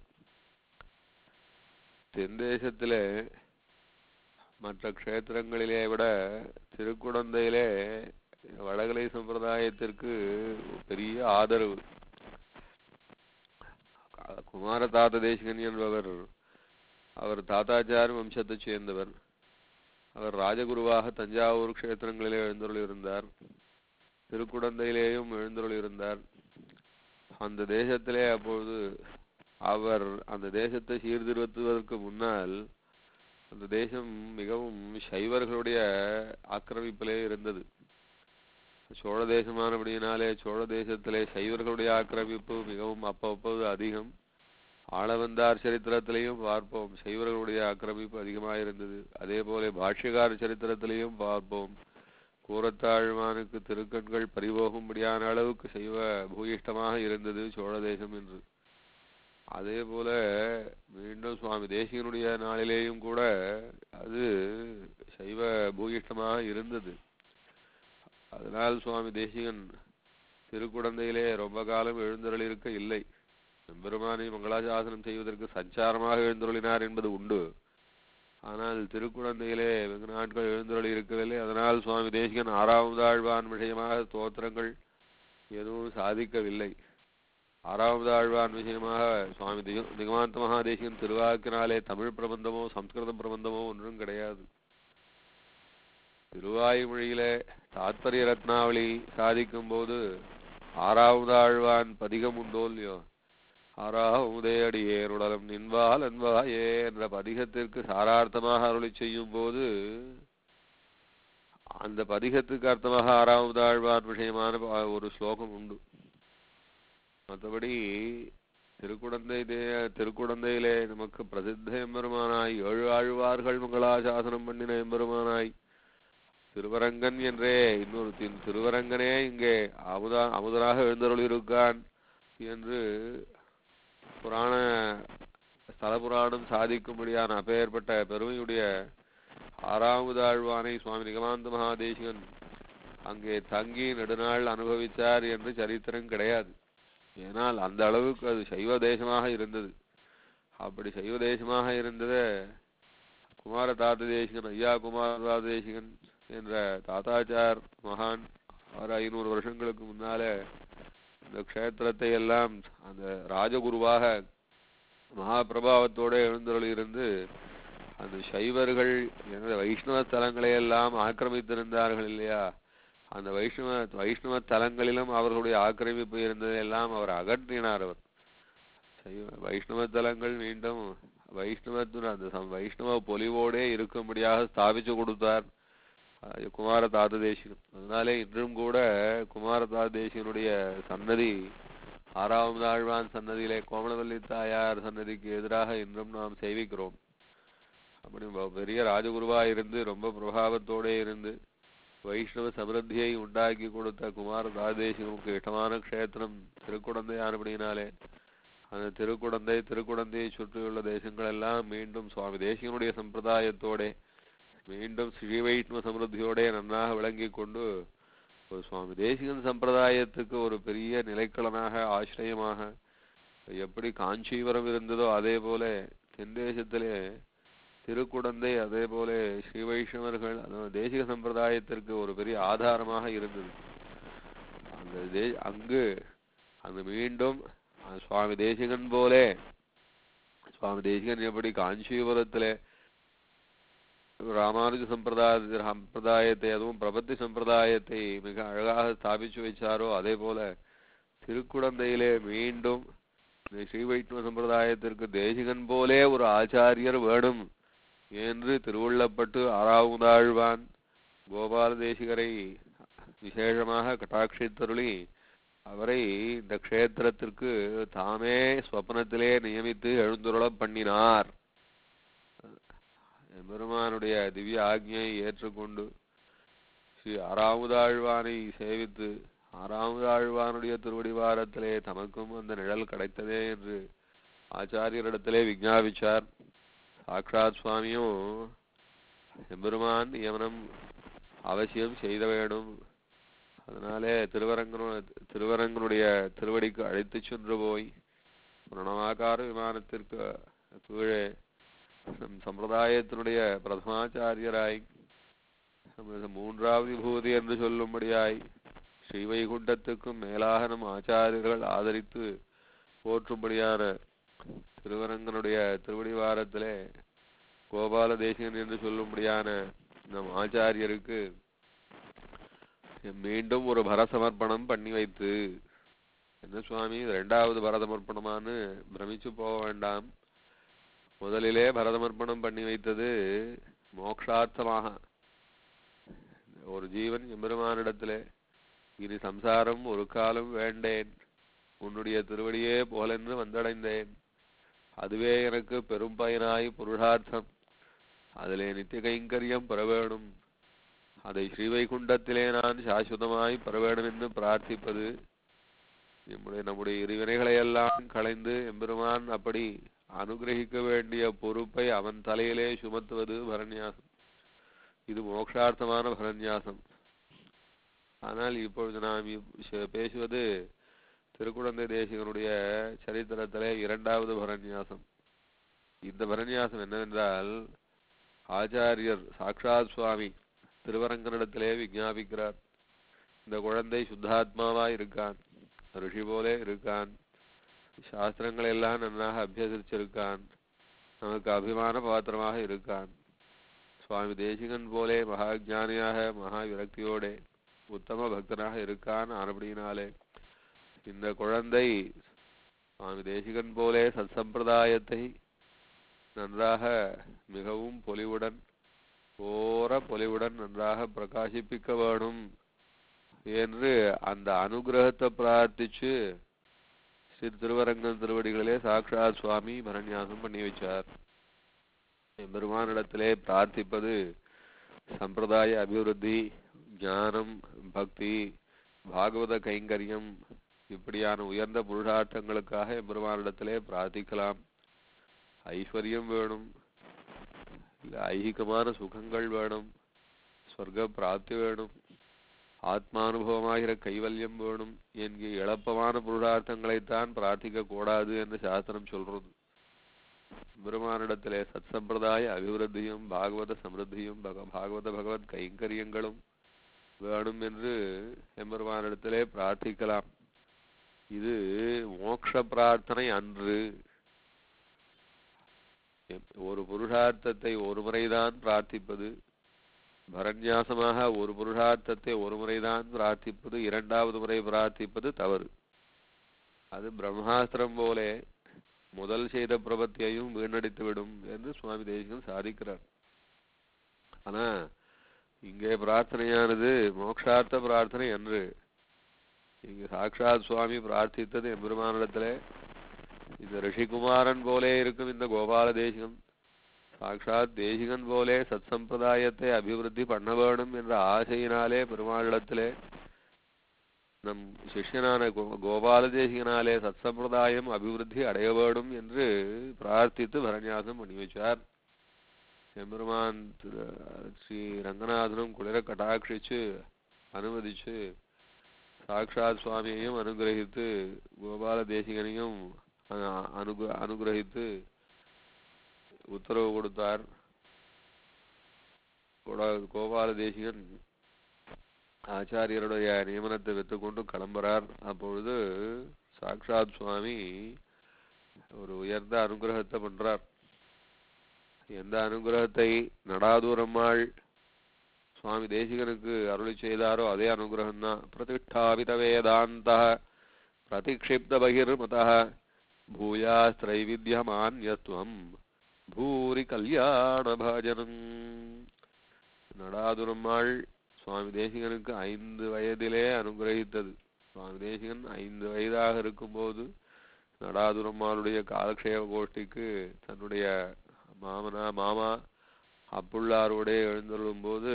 தென்தேசத்திலே மற்ற க்ஷேத்திரங்களிலே விட திருக்குடந்தையிலே வடகலை சம்பிரதாயத்திற்கு பெரிய ஆதரவு. குமார தாத்த தேசிகன் என்பவர், அவர் தாத்தாச்சார வம்சத்தைச் சேர்ந்தவர். அவர் ராஜகுருவாக தஞ்சாவூர் க்ஷேத்திரங்களிலே எழுந்தருள் இருந்தார். திருக்குடந்தையிலேயும் எழுந்தருள் இருந்தார். அந்த தேசத்திலே அப்பொழுது அவர் அந்த தேசத்தை சீர்திருத்துவதற்கு முன்னால் அந்த தேசம் மிகவும் சைவர்களுடைய ஆக்கிரமிப்பிலே இருந்தது. சோழ தேசமானபடியினாலே சோழ தேசத்திலே சைவர்களுடைய ஆக்கிரமிப்பு மிகவும் அப்பப்போது அதிகம். ஆளவந்தார் சரித்திரத்திலையும் பார்ப்போம், சைவர்களுடைய ஆக்கிரமிப்பு அதிகமாக இருந்தது. அதே போல பாஷ்யகார சரித்திரத்திலையும் பார்ப்போம், கூரத்தாழ்வானுக்கு திருக்கண்கள் பறிபோகும்படியான அளவுக்கு சைவ பூயிஷ்டமாக இருந்தது சோழ தேசம் என்று. அதே போல மீண்டும் சுவாமி தேசிகனுடைய நாளிலேயும் கூட அது சைவ பூயிஷ்டமாக இருந்தது. அதனால் சுவாமி தேசிகன் திருக்குடந்தையிலே ரொம்ப காலம் எழுந்தருள் இருக்க இல்லை. எம்பெருமானை மங்களாசாசனம் செய்வதற்கு சஞ்சாரமாக எழுந்தருளினார் என்பது உண்டு. ஆனால் திருக்குடந்தையிலே வெகு நாட்கள் எழுந்தருளி இருக்கவில்லை. அதனால் சுவாமி தேசிகன் ஆறாவது ஆழ்வான் விஷயமாக ஸ்தோத்திரங்கள் எதுவும் சாதிக்கவில்லை. ஆறாவது ஆழ்வான் விஷயமாக சுவாமி திக திகமாந்த மகாதேசிகன் திருவாக்கினாலே தமிழ் பிரபந்தமோ சம்ஸ்கிருத பிரபந்தமோ ஒன்றும் கிடையாது. திருவாய்மொழியிலே தாத்பரிய ரத்னாவளி சாதிக்கும் போது ஆறாவது ஆழ்வான் பதிகம் உண்டோ இல்லையோ, ஆறாவதே அடியேருடலம் நின்பால் அன்பாயே என்ற பதிகத்திற்கு சாரார்த்தமாக அருளி செய்யும் போது அந்த பதிகத்துக்கு அர்த்தமாக ஆறாவது ஆழ்வான் விஷயமான ஒரு ஸ்லோகம் உண்டு. மற்றபடி திருக்குடந்தை தே திருக்குடந்தையிலே நமக்கு பிரசித்த எம்பெருமானாய் ஏழு ஆழ்வார்கள் மங்களாசாசனம் பண்ணின எம்பெருமானாய் திருவரங்கன் என்றே இன்னொரு திருவரங்கனே இங்கே அமுதா அமுதராக எழுந்தருளிருக்கான் என்று புராண ஸ்தல புராணம் சாதிக்கும்படியான அப்பேற்பட்ட பெருமையுடைய ஆறாவது ஆழ்வானை சுவாமி நிகமாந்த மகாதேசிகன் அங்கே தங்கி நெடுநாள் அனுபவித்தார் என்று சரித்திரம் கிடையாது. ஏனால் அந்த அளவுக்கு அது சைவ தேசமாக இருந்தது. அப்படி சைவ தேசமாக இருந்தத குமார தாத்த தேசிகன், ஐயா குமார தாத்த தேசிகன் என்ற தாத்தாச்சார் மகான் ஆறு ஐநூறு வருஷங்களுக்கு முன்னால இந்த க்ஷேத்திரத்தை எல்லாம் அந்த ராஜகுருவாக மகாபிரபாவத்தோடு எழுந்தருள் இருந்து அந்த சைவர்கள் என்ற வைஷ்ணவ தலங்களை எல்லாம் ஆக்கிரமித்திருந்தார்கள் இல்லையா, அந்த வைஷ்ணவ வைஷ்ணவ தலங்களிலும் அவர்களுடைய ஆக்கிரமிப்பு இருந்ததெல்லாம் அவர் அகற்றினார். அவர் சைவ வைஷ்ணவ தலங்கள் மீண்டும் வைஷ்ணவத்தின் அந்த வைஷ்ணவ பொலிவோடே இருக்கும்படியாக ஸ்தாபிச்சு கொடுத்தார் குமார தாத்த தேசிகன். அதனாலே இன்றும் கூட குமார தாத்த தேசிகனுடைய சன்னதி ஆறாவது ஆழ்வான் சன்னதியிலே கோமலவல்லி தாயார் சன்னதிக்கு எதிராக இன்றும் நாம் சேவிக்கிறோம். அப்படி பெரிய ராஜகுருவா இருந்து ரொம்ப பிரபாவத்தோடே இருந்து வைஷ்ணவ சமிருத்தியை உண்டாக்கி கொடுத்த குமார தாதேசிகனுக்கு இஷ்டமான க்ஷேத்திரம் திருக்குடந்தை ஆனபடினாலே அந்த திருக்குடந்தை திருக்குடந்தையை சுற்றியுள்ள தேசங்கள் எல்லாம் மீண்டும் சுவாமி தேசிகனுடைய சம்பிரதாயத்தோட மீண்டும் ஸ்ரீ வைஷ்ணவ சமிருத்தியோட நன்றாக விளங்கி கொண்டு ஒரு சுவாமி தேசிகன் சம்பிரதாயத்துக்கு ஒரு பெரிய நிலைக்களனாக ஆசிரியமாக எப்படி காஞ்சிபுரம் இருந்ததோ அதே போல தென்தேசத்திலே திருக்குடந்தை அதே போல ஸ்ரீ வைஷ்ணவர்கள் தேசிக சம்பிரதாயத்திற்கு ஒரு பெரிய ஆதாரமாக இருந்தது. அந்த தே அங்கு அந்த மீண்டும் சுவாமி தேசிகன் போலே சுவாமி தேசிகன் எப்படி காஞ்சிபுரத்திலே ராமானுஜ சம்பிரதாய சம்பிரதாயத்தை அதுவும் பிரபத்தி சம்பிரதாயத்தை மிக அழகாக ஸ்தாபிச்சு வைச்சாரோ அதே போல திருக்குடந்தையிலே மீண்டும் ஸ்ரீ வைஷ்ணவ சம்பிரதாயத்திற்கு தேசிகன் போலே ஒரு ஆச்சாரியர் வேணும் என்று திருவுள்ளப்பட்டு ஆறாவது ஆழ்வான் கோபால தேசிகரை விசேஷமாக கட்டாட்சித்தருளி அவரை இந்த க்ஷேத்திரத்திற்கு தாமே ஸ்வப்னத்திலே நியமித்து எழுந்துருளப் பண்ணினார். எம்பெருமானுடைய திவ்ய ஆக்ஞையை ஏற்றுக்கொண்டு ஸ்ரீ ஆறாவது ஆழ்வானை சேவித்து ஆறாவது ஆழ்வானுடைய திருவடிவாரத்திலே தமக்கும் அந்த நிழல் கிடைத்ததே என்று ஆச்சாரியரிடத்திலே விஞ்ஞாபிச்சார். சாக்ஷாத் சுவாமியும் எம்பெருமான் நியமனம் அவசியம் செய்த வேணும், அதனாலே திருவரங்கனு திருவரங்கனுடைய திருவடிக்கு அழைத்து சென்று போய் பிரணவாகார விமானத்திற்கு கீழே நம் சம்பிரதாயத்தினுடைய பிரதமாச்சாரியராய் மூன்றாவது விபூதி என்று சொல்லும்படியாய் ஸ்ரீவைகுண்டத்துக்கும் மேலாக நம் ஆச்சாரியர்கள் ஆதரித்து போற்றும்படியான திருவரங்கனுடைய திருவடிவாரத்திலே கோபால தேசிகன் என்று சொல்லும்படியான நம் ஆச்சாரியருக்கு மீண்டும் ஒரு பரசமர்ப்பணம் பண்ணி வைத்து, என்ன சுவாமி இரண்டாவது பரதமர்ப்பணமானு பிரமிச்சு போக வேண்டாம், முதலிலே பரதமர்ப்பணம் பண்ணி வைத்தது மோக்ஷார்த்தமாக. ஒரு ஜீவன் எம்பெருமானிடத்திலே இனி சம்சாரம் ஒரு காலம் வேண்டேன், உன்னுடைய திருவடியே போலென்று வந்தடைந்தேன், அதுவே எனக்கு பெரும் பயனாய் புருஷார்த்தம், அதிலே நித்திய கைங்கரியம் பெற வேணும், அதை ஸ்ரீவைகுண்டத்திலே நான் சாஸ்வதமாய் பெற வேண்டும் என்று பிரார்த்திப்பது, நம்முடைய நம்முடைய இருவினைகளை எல்லாம் களைந்து எம்பெருமான் அப்படி அனுகிரகிக்க வேண்டிய பொறுப்பை அவன் தலையிலே சுமத்துவது பரநியாசம். இது மோக்ஷார்த்தமான பரநியாசம். ஆனால் இப்பொழுது நாம் பேசுவது திருக்குடந்தை தேசிகனுடைய சரித்திரத்திலே இரண்டாவது பரநியாசம். இந்த பரநியாசம் என்னவென்றால், ஆச்சாரியர் சாக்ஷாத் சுவாமி திருவரங்கனிடத்திலே விஞ்ஞாபிக்கிறார், இந்த குழந்தை சுத்தாத்மாவாய் இருக்கான், ரிஷி போலே இருக்கான், சாஸ்திரங்களை எல்லாம் நன்றாக அபியசிச்சிருக்கான், நமக்கு அபிமான பாத்திரமாக இருக்கான், சுவாமி தேசிகன் போலே மகாஜானியாக மகா விரக்தியோட உத்தம பக்தனாக இருக்கான் ஆனபடியினாலே இந்த குழந்தை சுவாமி தேசிகன் போலே சத்சம்பிரதாயத்தை நன்றாக மிகவும் பொலிவுடன் ஓர பொலிவுடன் நன்றாக பிரகாசிப்பிக்க வேணும் என்று அந்த அனுகிரகத்தை பிரார்த்திச்சு ஸ்ரீ திருவரங்கன் திருவடிகளிலே சாக்ஷாத் சுவாமி பரநியாசம் பண்ணி வச்சார். பெருமானிடத்திலே பிரார்த்திப்பது சம்பிரதாய அபிவிருத்தி, ஞானம், பக்தி, பாகவத கைங்கரியம் இப்படியான உயர்ந்த புருஷார்த்தங்களுக்காக எம்பெருமானிடத்திலே பிரார்த்திக்கலாம். ஐஸ்வர்யம் வேணும், இல்லை ஐகிகமான சுகங்கள் வேணும், சொர்க்க பிராப்தி வேணும், ஆத்மானுபவமாகிற கைவல்யம் வேணும் என்கிற இழப்பமான புருஷார்த்தங்களைத்தான் பிரார்த்திக்க கூடாது என்று சாஸ்திரம் சொல்றது. பெருமானிடத்திலே சத் சம்பிரதாய அபிவிருத்தியும் பாகவத சமிருத்தியும் பாகவத பகவத் கைங்கரியங்களும் வேணும் என்று எம்பெருமானிடத்திலே பிரார்த்திக்கலாம். இது மோட்ச பிரார்த்தனை அன்று. ஒரு புருஷார்த்தத்தை ஒரு முறைதான் பிரார்த்திப்பது, பரநியாசமாக ஒரு புருஷார்த்தத்தை ஒரு முறைதான் பிரார்த்திப்பது, இரண்டாவது முறை பிரார்த்திப்பது தவறு. அது பிரம்மாஸ்திரம் போலே முதல் செய்த பிரபத்தியையும் வீணடித்து விடும் என்று சுவாமி தேசிகன் சாதிக்கிறார். ஆனா இங்கே பிரார்த்தனையானது மோட்சார்த்த பிரார்த்தனை என்று. இங்கு சாட்சாத் சுவாமி பிரார்த்தித்தது எம்பெருமானிடத்திலே இந்த ரிஷிகுமாரன் போலே இருக்கும் இந்த கோபால தேசிகன் சாட்சாத் தேசிகன் போலே சத் சம்பிரதாயத்தை அபிவிருத்தி பண்ண வேணும் என்ற ஆசையினாலே பெருமாளிடத்திலே நம் சிஷ்யனான கோபால தேசிகனாலே சத் சம்பிரதாயம் அபிவிருத்தி அடைய வேணும் என்று பிரார்த்தித்து பரநியாசம் பண்ணி வச்சார். எம்பெருமான் ஸ்ரீ ரங்கநாதனும் குளிர கட்டாட்சிச்சு அனுமதிச்சு சாக்ஷாத் சுவாமியையும் அனுகிரகித்து கோபால தேசிகனையும் அனுகு அனுகிரகித்து உத்தரவு கொடுத்தார். கோபால தேசிகன் ஆச்சாரியருடைய நியமனத்தை வைத்துக்கொண்டு கிளம்புறார். அப்பொழுது சாக்ஷாத் சுவாமி ஒரு உயர்ந்த அனுகிரகத்தை பண்றார். எந்த அனுகிரகத்தை நடாதூரம்மாள் சுவாமி தேசிகனுக்கு அருளி செய்தாரோ அதே அனுகிரகம் தான். பிரதிஷ்டாபித வேதாந்த பிரதிக்ஷிப்த பகிர்மத பூயாஸ்திரைவித்யமான்யத்வம் பூரி கல்யாண பாஜனம். நடாதுரம்மாள் சுவாமி தேசிகனுக்கு ஐந்து வயதிலே அனுகிரகித்தது. சுவாமி தேசிகன் ஐந்து வயதாக இருக்கும்போது நடாதுரம்மாளுடைய காலக்ஷேப கோஷ்டிக்கு தன்னுடைய மாமனா மாமா அப்புள்ளாரோட எழுந்தருளும் போது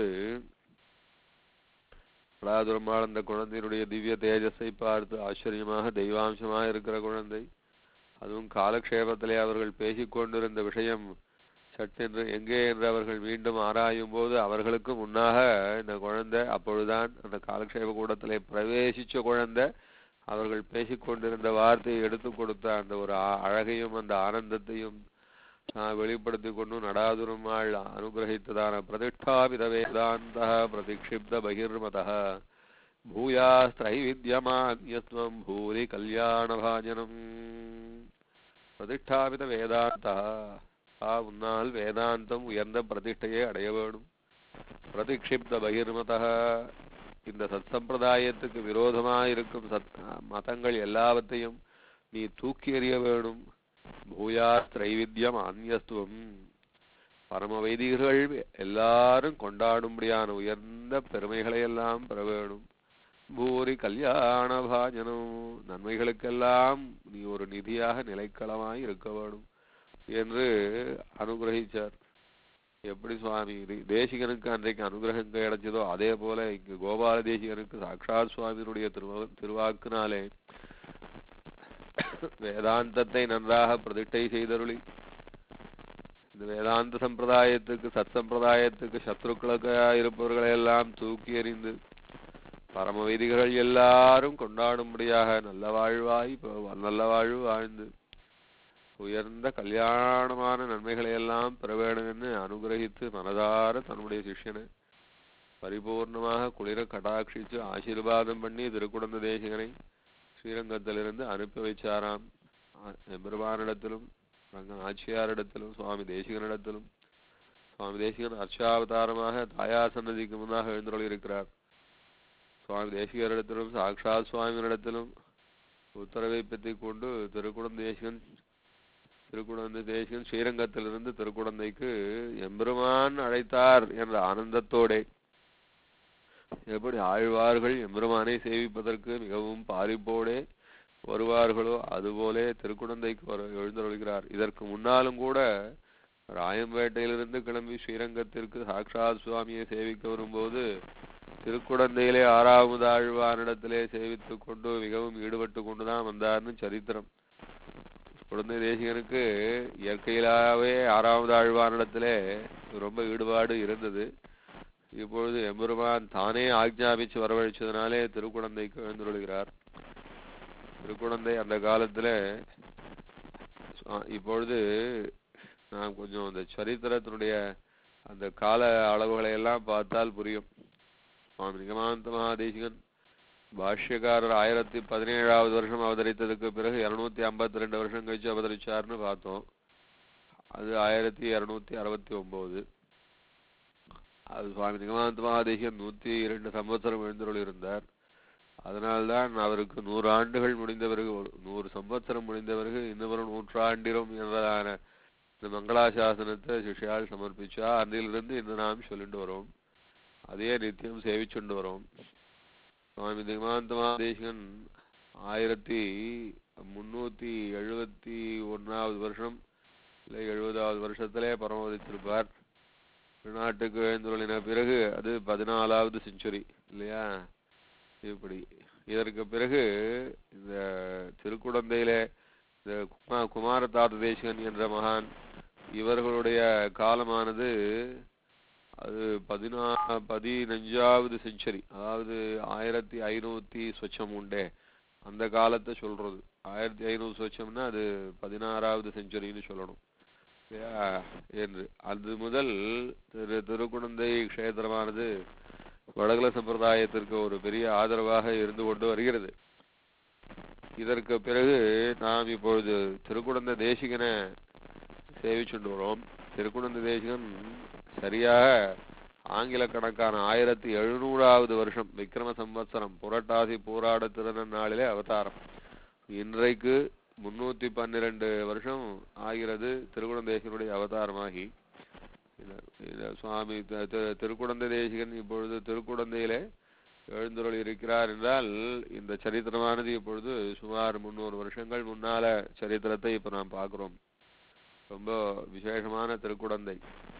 நடாதுரம்மாள் அந்த குழந்தையினுடைய திவ்ய தேஜஸை பார்த்து ஆச்சரியமாக தெய்வாம்சமாக இருக்கிற குழந்தை, அதுவும் காலக்ஷேபத்திலே அவர்கள் பேசிக்கொண்டிருந்த விஷயம் சட்டென்று எங்கே என்று அவர்கள் மீண்டும் ஆராயும் போது அவர்களுக்கு முன்னாக இந்த குழந்தை அப்பொழுதுதான் அந்த காலக்ஷேப கூடத்திலே பிரவேசிச்ச குழந்தை அவர்கள் பேசிக்கொண்டிருந்த வார்த்தையை எடுத்து கொடுத்த அந்த ஒரு அழகையும் அந்த ஆனந்தத்தையும் வெளிப்படுத்தி கொண்டு நடாதுரம்மாள் அனுகிரகித்ததான பிரதிஷ்டாபித வேதாந்த பிரதிக்ஷிப்த பகிர்மத பூயாஸ்திரைவித்யமான்யத்வம் பூரி கல்யாண பாஜனம். பிரதிஷ்டாபித வேதாந்த உன்னால் வேதாந்தம் உயர்ந்த பிரதிஷ்டையை அடைய வேணும். பிரதிக்ஷிப்த பகிர்மத இந்த சத் சம்பிரதாயத்துக்கு விரோதமாக இருக்கும் சத் மதங்கள் எல்லாவற்றையும் நீ தூக்கி எறிய வேணும். பூயாஸ்திரைவித்யம் ஆன்யஸ்துவம் பரம வைதிகர்கள் எல்லாரும் கொண்டாடும்படியான உயர்ந்த பெருமைகளை எல்லாம் பெற வேணும். பூரி கல்யாண பாஜனம் நன்மைகளுக்கெல்லாம் நீ ஒரு நிதியாக நிலைக்களமாய் இருக்க வேணும் என்று அனுகிரகிச்சார். எப்படி சுவாமி தேசிகனுக்கு அன்றைக்கு அனுகிரகம் கிடைச்சதோ அதே போல இங்கு கோபால தேசிகனுக்கு சாட்சாத் சுவாமியினுடைய திருவா திருவாக்குனாலே வேதாந்தத்தை நன்றாக பிரதிஷ்டை செய்தருளி இந்த வேதாந்த சம்பிரதாயத்துக்கு சத் சம்பிரதாயத்துக்கு சத்ருக்களுக்காக இருப்பவர்களை எல்லாம் தூக்கி எறிந்து பரம வைதிகர்கள் எல்லாரும் கொண்டாடும்படியாக நல்ல வாழ்வாய் நல்ல வாழ்வு வாழ்ந்து உயர்ந்த கல்யாணமான நன்மைகளை எல்லாம் பெற வேண்டும் என்று அனுகிரகித்து மனதார தன்னுடைய சிஷ்யனை பரிபூர்ணமாக குளிர கடாட்சித்து ஆசீர்வாதம் பண்ணி திருக்குடந்த தேசிகனை ஸ்ரீரங்கத்திலிருந்து அனுப்பி வைச்சாராம். பெருமானிடத்திலும் ரங்க ஆட்சியாரிடத்திலும் சுவாமி தேசிகனிடத்திலும் சுவாமி தேசிகன் அர்ச்சாவதாரமாக தாயார் சன்னதிக்கு முன்னாக எழுந்தருளி இருக்கிறார். சுவாமி தேசிகரிடத்திலும் சாக்ஷாத் சுவாமியினிடத்திலும் உத்தரவை பெற்றுக் கொண்டு திருக்குடம் தேசிகன் திருக்குடந்தை தேசிகன் ஸ்ரீரங்கத்திலிருந்து திருக்குடந்தைக்கு எம்பெருமான் அழைத்தார் என்ற ஆனந்தத்தோட எப்படி ஆழ்வார்கள் எம்பெருமானை சேவிப்பதற்கு மிகவும் பாரிப்போடே வருவார்களோ அதுபோலே திருக்குடந்தைக்கு வர எழுந்தருள்கிறார். இதற்கு முன்னாலும் கூட ராயம்பேட்டையிலிருந்து கிளம்பி ஸ்ரீரங்கத்திற்கு சாக்ஷாத் சுவாமியை சேவிக்க வரும்போது திருக்குடந்தையிலே ஆறாவது ஆழ்வானிடத்திலே சேவித்து கொண்டு மிகவும் ஈடுபட்டு கொண்டுதான் வந்தார்னு சரித்திரம். குழந்தை தேசிகனுக்கு இயற்கையிலாவே ஆறாவது ஆழ்வானிடத்திலே ரொம்ப ஈடுபாடு இருந்தது. இப்பொழுது எம்பெருமான் தானே ஆக்ஞாபிச்சு வரவழைச்சதுனாலே திருக்குடந்தைக்கு எழுந்துள்ளார். திருக்குடந்தை அந்த காலத்துல இப்பொழுது நாம் கொஞ்சம் அந்த சரித்திரத்தினுடைய அந்த கால அளவுகளை எல்லாம் பார்த்தால் புரியும். சுவாமி நிகமாந்த மகாதேசிகன் பாஷ்யக்காரர் ஆயிரத்தி பதினேழாவது வருஷம் அவதரித்ததுக்கு பிறகு இருநூத்தி ஐம்பத்தி ரெண்டு வருஷம் கழிச்சு அவதரிச்சார்னு பார்த்தோம். அது ஆயிரத்தி இருநூத்தி அறுபத்தி ஒன்பது. அது சுவாமி நிகமாந்த மகாதேசிகன் நூத்தி இரண்டு சம்பத்சரம் எழுந்தருள் இருந்தார். அதனால்தான் அவருக்கு நூறு ஆண்டுகள் முடிந்த பிறகு நூறு சம்பத்சரம் முடிந்த பிறகு இன்னொரு நூற்றாண்டிலும் என்றதான இந்த மங்களாசாசனத்தை சிஷ்யால் சமர்ப்பிச்சா அன்றிலிருந்து இந்த நாம் சொல்லிட்டு வரோம். அதே நித்தியம் சேவிச்சுண்டு வரோம். சுவாமி நிகமாந்த மகாதேசிகன் ஆயிரத்தி முன்னூத்தி எழுபத்தி ஒன்னாவது வருஷம் இல்லை எழுபதாவது வருஷத்திலே பரமவதித்திருப்பார். நாட்டுக்கு எழுந்துள்ள பிறகு அது பதினாலாவது செஞ்சுரி இல்லையா? இப்படி இதற்கு பிறகு இந்த திருக்குடந்தையிலே இந்த குமா குமாரதாத தேசிகன் என்ற மகான் இவர்களுடைய காலமானது அது பதினா பதினஞ்சாவது செஞ்சுரி, அதாவது ஆயிரத்தி ஐநூத்தி சொச்சம் உண்டே அந்த காலத்தை சொல்றது. ஆயிரத்தி ஐநூறு சொச்சம்னா அது பதினாறாவது செஞ்சுரின்னு சொல்லணும் என்று. அது முதல் திரு திருக்குடந்தை க்ஷேத்திரமானது வடகல சம்பிரதாயத்திற்கு ஒரு பெரிய ஆதரவாக இருந்து கொண்டு வருகிறது. இதற்கு பிறகு நாம் இப்பொழுது திருக்குடந்தை தேசிகனை சேவிச்சுண்டு வரோம். திருக்குடந்தை தேசிகன் சரியாக ஆங்கில கணக்கான ஆயிரத்தி எழுநூறாவது வருஷம் விக்ரம சம்பத்சரம் புரட்டாசி பூராட திருநன்னாளிலே அவதாரம். இன்றைக்கு முன்னூத்தி பன்னிரண்டு வருஷம் ஆகிறது திருக்குடந்தை தேசிகனுடைய அவதாரமாகி. சுவாமி திருக்குடந்தை தேசிகன் இப்பொழுது திருக்குடந்தையிலே எழுந்தருள் இருக்கிறார் என்றால் இந்த சரித்திரமானது இப்பொழுது சுமார் முன்னூறு வருஷங்கள் முன்னால சரித்திரத்தை இப்ப நாம் பார்க்கிறோம். ரொம்ப விசேஷமான திருக்குடந்தை.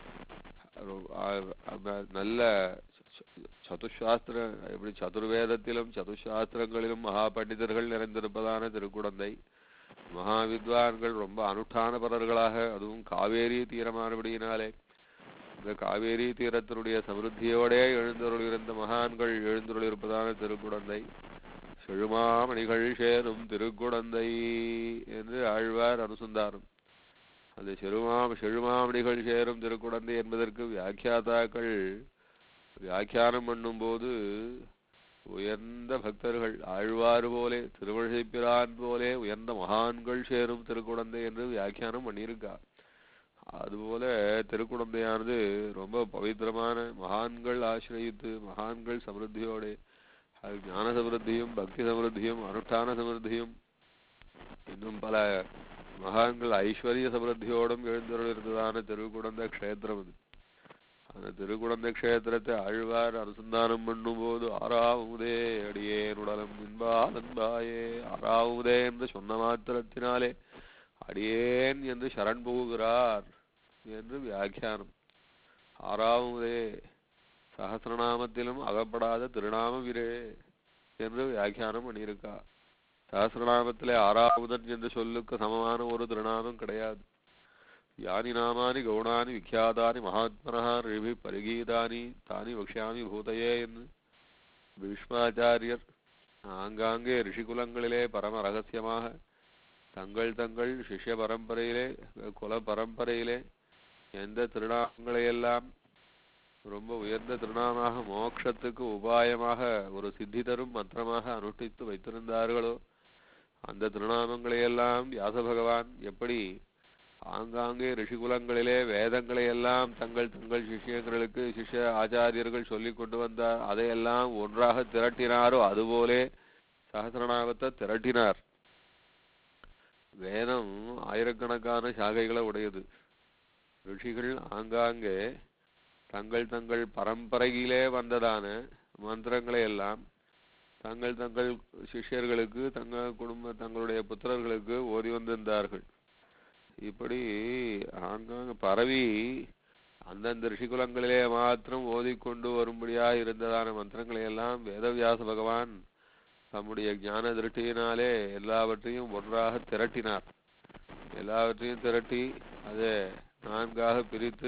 நல்ல சதுசாஸ்திர எப்படி சதுர்வேதத்திலும் சதுசாஸ்திரங்களிலும் மகா பண்டிதர்கள் நிறைந்திருப்பதான திருக்குடந்தை. மகா வித்வான்கள் ரொம்ப அனுஷ்டானபரர்களாக, அதுவும் காவேரி தீரமானபடியினாலே இந்த காவேரி தீரத்தினுடைய சமிருத்தியோடே எழுந்தருள் இருந்த மகான்கள் எழுந்தருள் இருப்பதான திருக்குடந்தை. செழுமாமணிகள் சேரும் திருக்குடந்தை என்று ஆழ்வார் அனுசந்தாரம். அந்த செழுமாம் செழுமாமணிகள் சேரும் திருக்குடந்தை என்பதற்கு வியாக்கியாதாக்கள் வியாக்கியானம் பண்ணும் போது உயர்ந்த பக்தர்கள் ஆழ்வார் போலே திருவழிப்பிரான் போலே உயர்ந்த மகான்கள் சேரும் திருக்குடந்தை என்று வியாக்கியானம் பண்ணியிருக்கார். அதுபோல திருக்குடந்தையானது ரொம்ப பவித்திரமான மகான்கள் ஆசிரியத்து மகான்கள் சமிருத்தியோட அது ஞான சமிருத்தியும் பக்தி சமிருத்தியும் அனுஷ்டான சமிருத்தியும் இன்னும் பல மகான்கள் ஐஸ்வர்ய சமிருத்தியோடும் எழுந்தருள் இருந்ததான திருக்குடந்தை க்ஷேத்திரம் அது. அந்த திருக்குடந்தை க்ஷேத்திரத்தை ஆழ்வார் அனுசந்தானம் பண்ணும் போது ஆறாவுதே அடியே நுடலம் இன்பாலன்பாயே ஆறாவுதே என்று சொன்ன மாத்திரத்தினாலே அடியேன் என்று சரண் புகுகிறார் என்று வியாக்கியானம். ஆறாவுதே சகசிரநாமத்திலும் அகப்படாத திருநாமவிரே என்று வியாக்கியானம் பண்ணியிருக்கார். சகசிரநாமத்திலே ஆறாவதன் என்று சொல்லுக்கு சமமான ஒரு திருநாமம் கிடையாது. யானி நாமானி கௌணானி விக்யாதானி மகாத்மனா ரிபி பரிகீதானி தானி வக்ஷாமி பூதையே என்று பீஷ்மாச்சாரியர் ஆங்காங்கே ரிஷிகுலங்களிலே பரம ரகசியமாக தங்கள் தங்கள் சிஷ்ய பரம்பரையிலே குல பரம்பரையிலே எந்த திருநாமங்களையெல்லாம் ரொம்ப உயர்ந்த திருநாமாக மோட்சத்துக்கு உபாயமாக ஒரு சித்தி தரும் மந்திரமாக அனுஷ்டித்து வைத்திருந்தார்களோ அந்த திருநாமங்களையெல்லாம் வியாச பகவான் எப்படி ஆங்காங்கே ரிஷிகுலங்களிலே வேதங்களை எல்லாம் தங்கள் தங்கள் சிஷ்யங்களுக்கு சிஷ்ய ஆச்சாரியர்கள் சொல்லிக் கொண்டு வந்தார். அதையெல்லாம் ஒன்றாக திரட்டினாரோ அதுபோலே சஹஸ்ரநாமத்தை திரட்டினார். வேதம் ஆயிரக்கணக்கான சாகைகளை உடையது. ரிஷிகள் ஆங்காங்கே தங்கள் தங்கள் பரம்பரையிலே வந்ததான மந்திரங்களை எல்லாம் தங்கள் தங்கள் சிஷ்யர்களுக்கு தங்கள் குடும்ப தங்களுடைய புத்திரர்களுக்கு ஓதி வந்திருந்தார்கள். இப்படி ஆங்காங்க பரவி அந்தந்த ரிஷிகுலங்களிலே மாத்திரம் ஓதிக்கொண்டு வரும்படியாக இருந்ததான மந்திரங்களை எல்லாம் வேதவியாச பகவான் தம்முடைய ஞான திருஷ்டியினாலே எல்லாவற்றையும் ஒன்றாக திரட்டினார். எல்லாவற்றையும் திரட்டி அதை நான்காக பிரித்து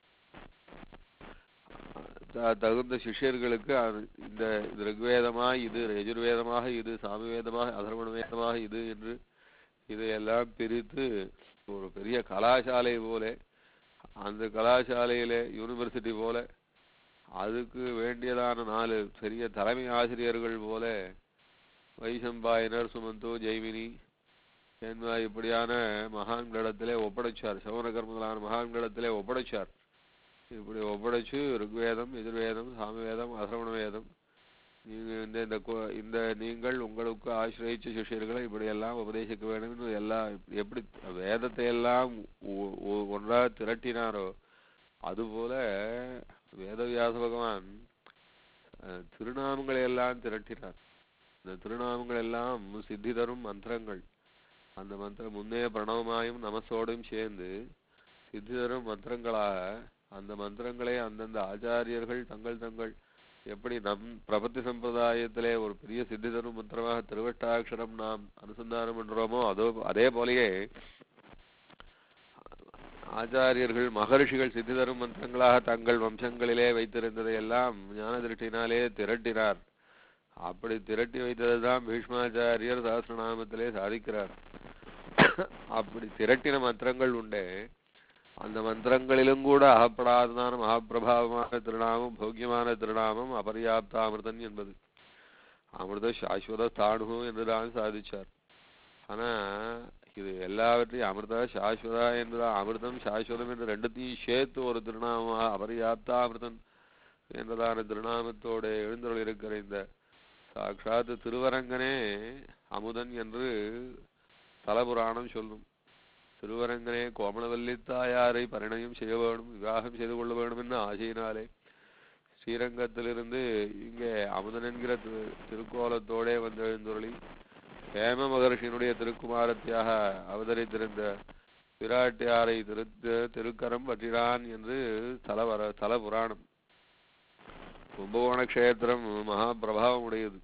தகுந்த சிஷ்யர்களுக்கு இந்த ரிக்வேதமாக இது, யஜுர்வேதமாக இது, சாமவேதமாக அதர்வண வேதமாக இது என்று இதையெல்லாம் பிரித்து ஒரு பெரிய கலாசாலை போல, அந்த கலாசாலையிலே யூனிவர்சிட்டி போல அதுக்கு வேண்டியதான நாலு பெரிய தலைமை ஆசிரியர்கள் போல வைசம்பாயனர், சுமந்தோ, ஜெய்மினி என்ப இப்படியான மகான்களிடத்திலே ஒப்படைச்சார். சௌனகர் முதலான மகான்களிடத்திலே ஒப்படைச்சார். இப்படி ஒப்படைச்சு ருக்வேதம், எதிர்வேதம், சாமவேதம், அதர்வண வேதம் நீங்கள் இந்த இந்த நீங்கள் உங்களுக்கு ஆசிரியச்ச சிஷியர்களை இப்படியெல்லாம் உபதேசிக்க வேண்டும். எல்லாம் எப்படி வேதத்தை எல்லாம் ஒன்றாக திரட்டினாரோ அதுபோல வேதவியாச பகவான் திருநாமங்களை எல்லாம் திரட்டினார். இந்த திருநாமங்கள் எல்லாம் சித்தி தரும் மந்திரங்கள். அந்த மந்திரம் முன்னைய பிரணவமாயும் நமசோடும் சேர்ந்து சித்தி தரும் மந்திரங்களாக அந்த மந்திரங்களை அந்தந்த ஆச்சாரியர்கள் தங்கள் தங்கள் எப்படி நம் பிரபத்தி சம்பிரதாயத்திலே ஒரு பெரிய சித்தி தரும் மந்திரமாக திருவட்டாட்சரம் நாம் அனுசந்தானம் பண்றோமோ அதோ அதே போலயே ஆச்சாரியர்கள் மகர்ஷிகள் சித்தி தரும் மந்திரங்களாக தங்கள் வம்சங்களிலே வைத்திருந்ததை எல்லாம் ஞான திருஷ்டினாலே திரட்டினார். அப்படி திரட்டி வைத்ததுதான் பீஷ்மாச்சாரியர் சஹஸ்ரநாமத்திலே சாதிக்கிறார். அப்படி திரட்டின மந்திரங்கள் உண்டே, அந்த மந்திரங்களிலும் கூட அகப்படாததான மகாபிரபாவமான திருநாமம், போக்கியமான திருநாமம் அபர்யாப்தாமிருதன் என்பது. அமிர்த சாஸ்வத ஸ்தானு என்றுதான் சாதிச்சார். ஆனா இது எல்லாவற்றையும் அமிர்த சாஸ்வதா என்றுதான், அமிர்தம் சாஸ்வதம் என்று ரெண்டுத்தையும் சேர்த்து ஒரு திருநாமமாக அபர்யாப்தாமிருதன் என்றதான திருநாமத்தோட எழுந்தருள் இருக்கிற இந்த சாட்சாத்து திருவரங்கனே அமுதன் என்று தலபுராணம் சொல்லும். திருவரங்கனே கோமளவல்லித்தாயாரை பரிணயம் செய்ய வேண்டும், விவாகம் செய்து கொள்ள வேண்டும் என்று ஆசையினாலே ஸ்ரீரங்கத்திலிருந்து இங்கே அமுதன் என்கிற திருக்கோலத்தோடே வந்து எழுந்தருளி ஹேம மகர்ஷியினுடைய திருக்குமாரத்தியாக அவதரித்திருந்த பிராட்டியாரை திரு திருக்கரம் பற்றினான் என்று தலவர தல புராணம். கும்பகோண க்ஷேத்திரம் மகா பிரபாவம் உடையது.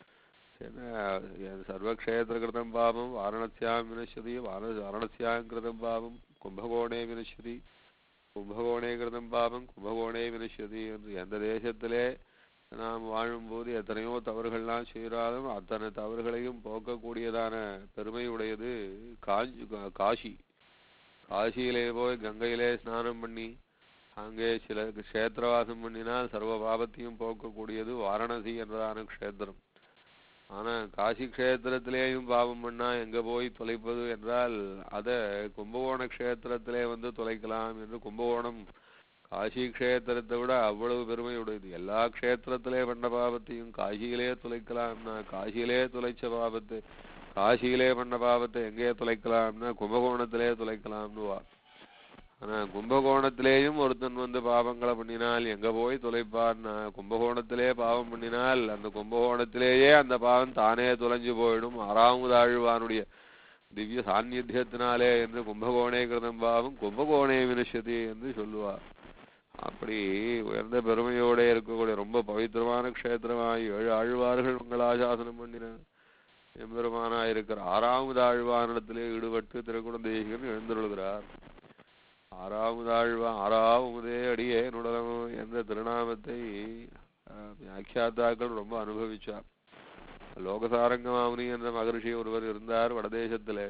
சர்வக்ஷேத்திர கிருதம் பாபம் வாரணஸ்யாம் வினஷ்யதி, வாரணஸ்யாம் கிருதம் பாபம் கும்பகோணே வினஷ்யதி, கும்பகோணே கிருதம் பாபம் கும்பகோணே வினஷ்யதி என்று எந்த தேசத்திலே நாம் வாழும்போது எத்தனையோ தவறுகள்லாம் செய்தாலும் அத்தனை தவறுகளையும் போக்கக்கூடியதான பெருமை உடையது காஞ்சி காசி. காசியிலே போய் கங்கையிலே ஸ்நானம் பண்ணி அங்கே சில க்ஷேத்திரவாசம் பண்ணினால் சர்வ பாபத்தையும் போக்கக்கூடியது வாரணசி என்றதான க்ஷேத்திரம். ஆனா காசி க்ஷேத்திரத்திலேயும் பாவம் பண்ணா எங்க போய் தொலைப்பது என்றால் அதை கும்பகோண க்ஷேத்திரத்திலே வந்து தொலைக்கலாம் என்று கும்பகோணம் காசி க்ஷேத்திரத்தை விட அவ்வளவு பெருமை உடையது. எல்லா க்ஷேத்திரத்திலே பண்ண பாவத்தையும் காசியிலே துளைக்கலாம்னா காசியிலே துளைச்ச பாவத்தை காசியிலே பண்ண பாவத்தை எங்கே துளைக்கலாம்னா கும்பகோணத்திலே துளைக்கலாம்னு வா. ஆனா கும்பகோணத்திலேயும் ஒருத்தன் வந்து பாவங்களை பண்ணினால் எங்க போய் துளைப்பான்னா கும்பகோணத்திலே பாவம் பண்ணினால் அந்த கும்பகோணத்திலேயே அந்த பாவம் தானே துளைஞ்சு போயிடும். ஆறாவதாழ்வானுடைய திவ்ய சாநித்தியத்தினாலே என்று கும்பகோணே கிருதம் பாவம் கும்பகோணே வினஷ்யதி என்று சொல்லுவார். அப்படி உயர்ந்த பெருமையோட இருக்கக்கூடிய ரொம்ப பவித்திரமான க்ஷேத்திரமாய் ஏழு ஆழ்வார்கள் மங்களாசாசனம் பண்ணின எம்பெருமானா இருக்கிற ஆறாவது ஆழ்வானிடத்திலே ஈடுபட்டு திருக்குடந்தேசிகன் எழுந்தருள்கிறார். ஆறாவது ஆழ்வா ஆறாவதே அடியே நுடலம் என்ற திருநாமத்தை வியாக்கியாத்தாக்கள் ரொம்ப அனுபவிச்சார். லோகசாரங்கமாமுனி என்ற மகர்ஷி ஒருவர் இருந்தார் வடதேசத்திலே.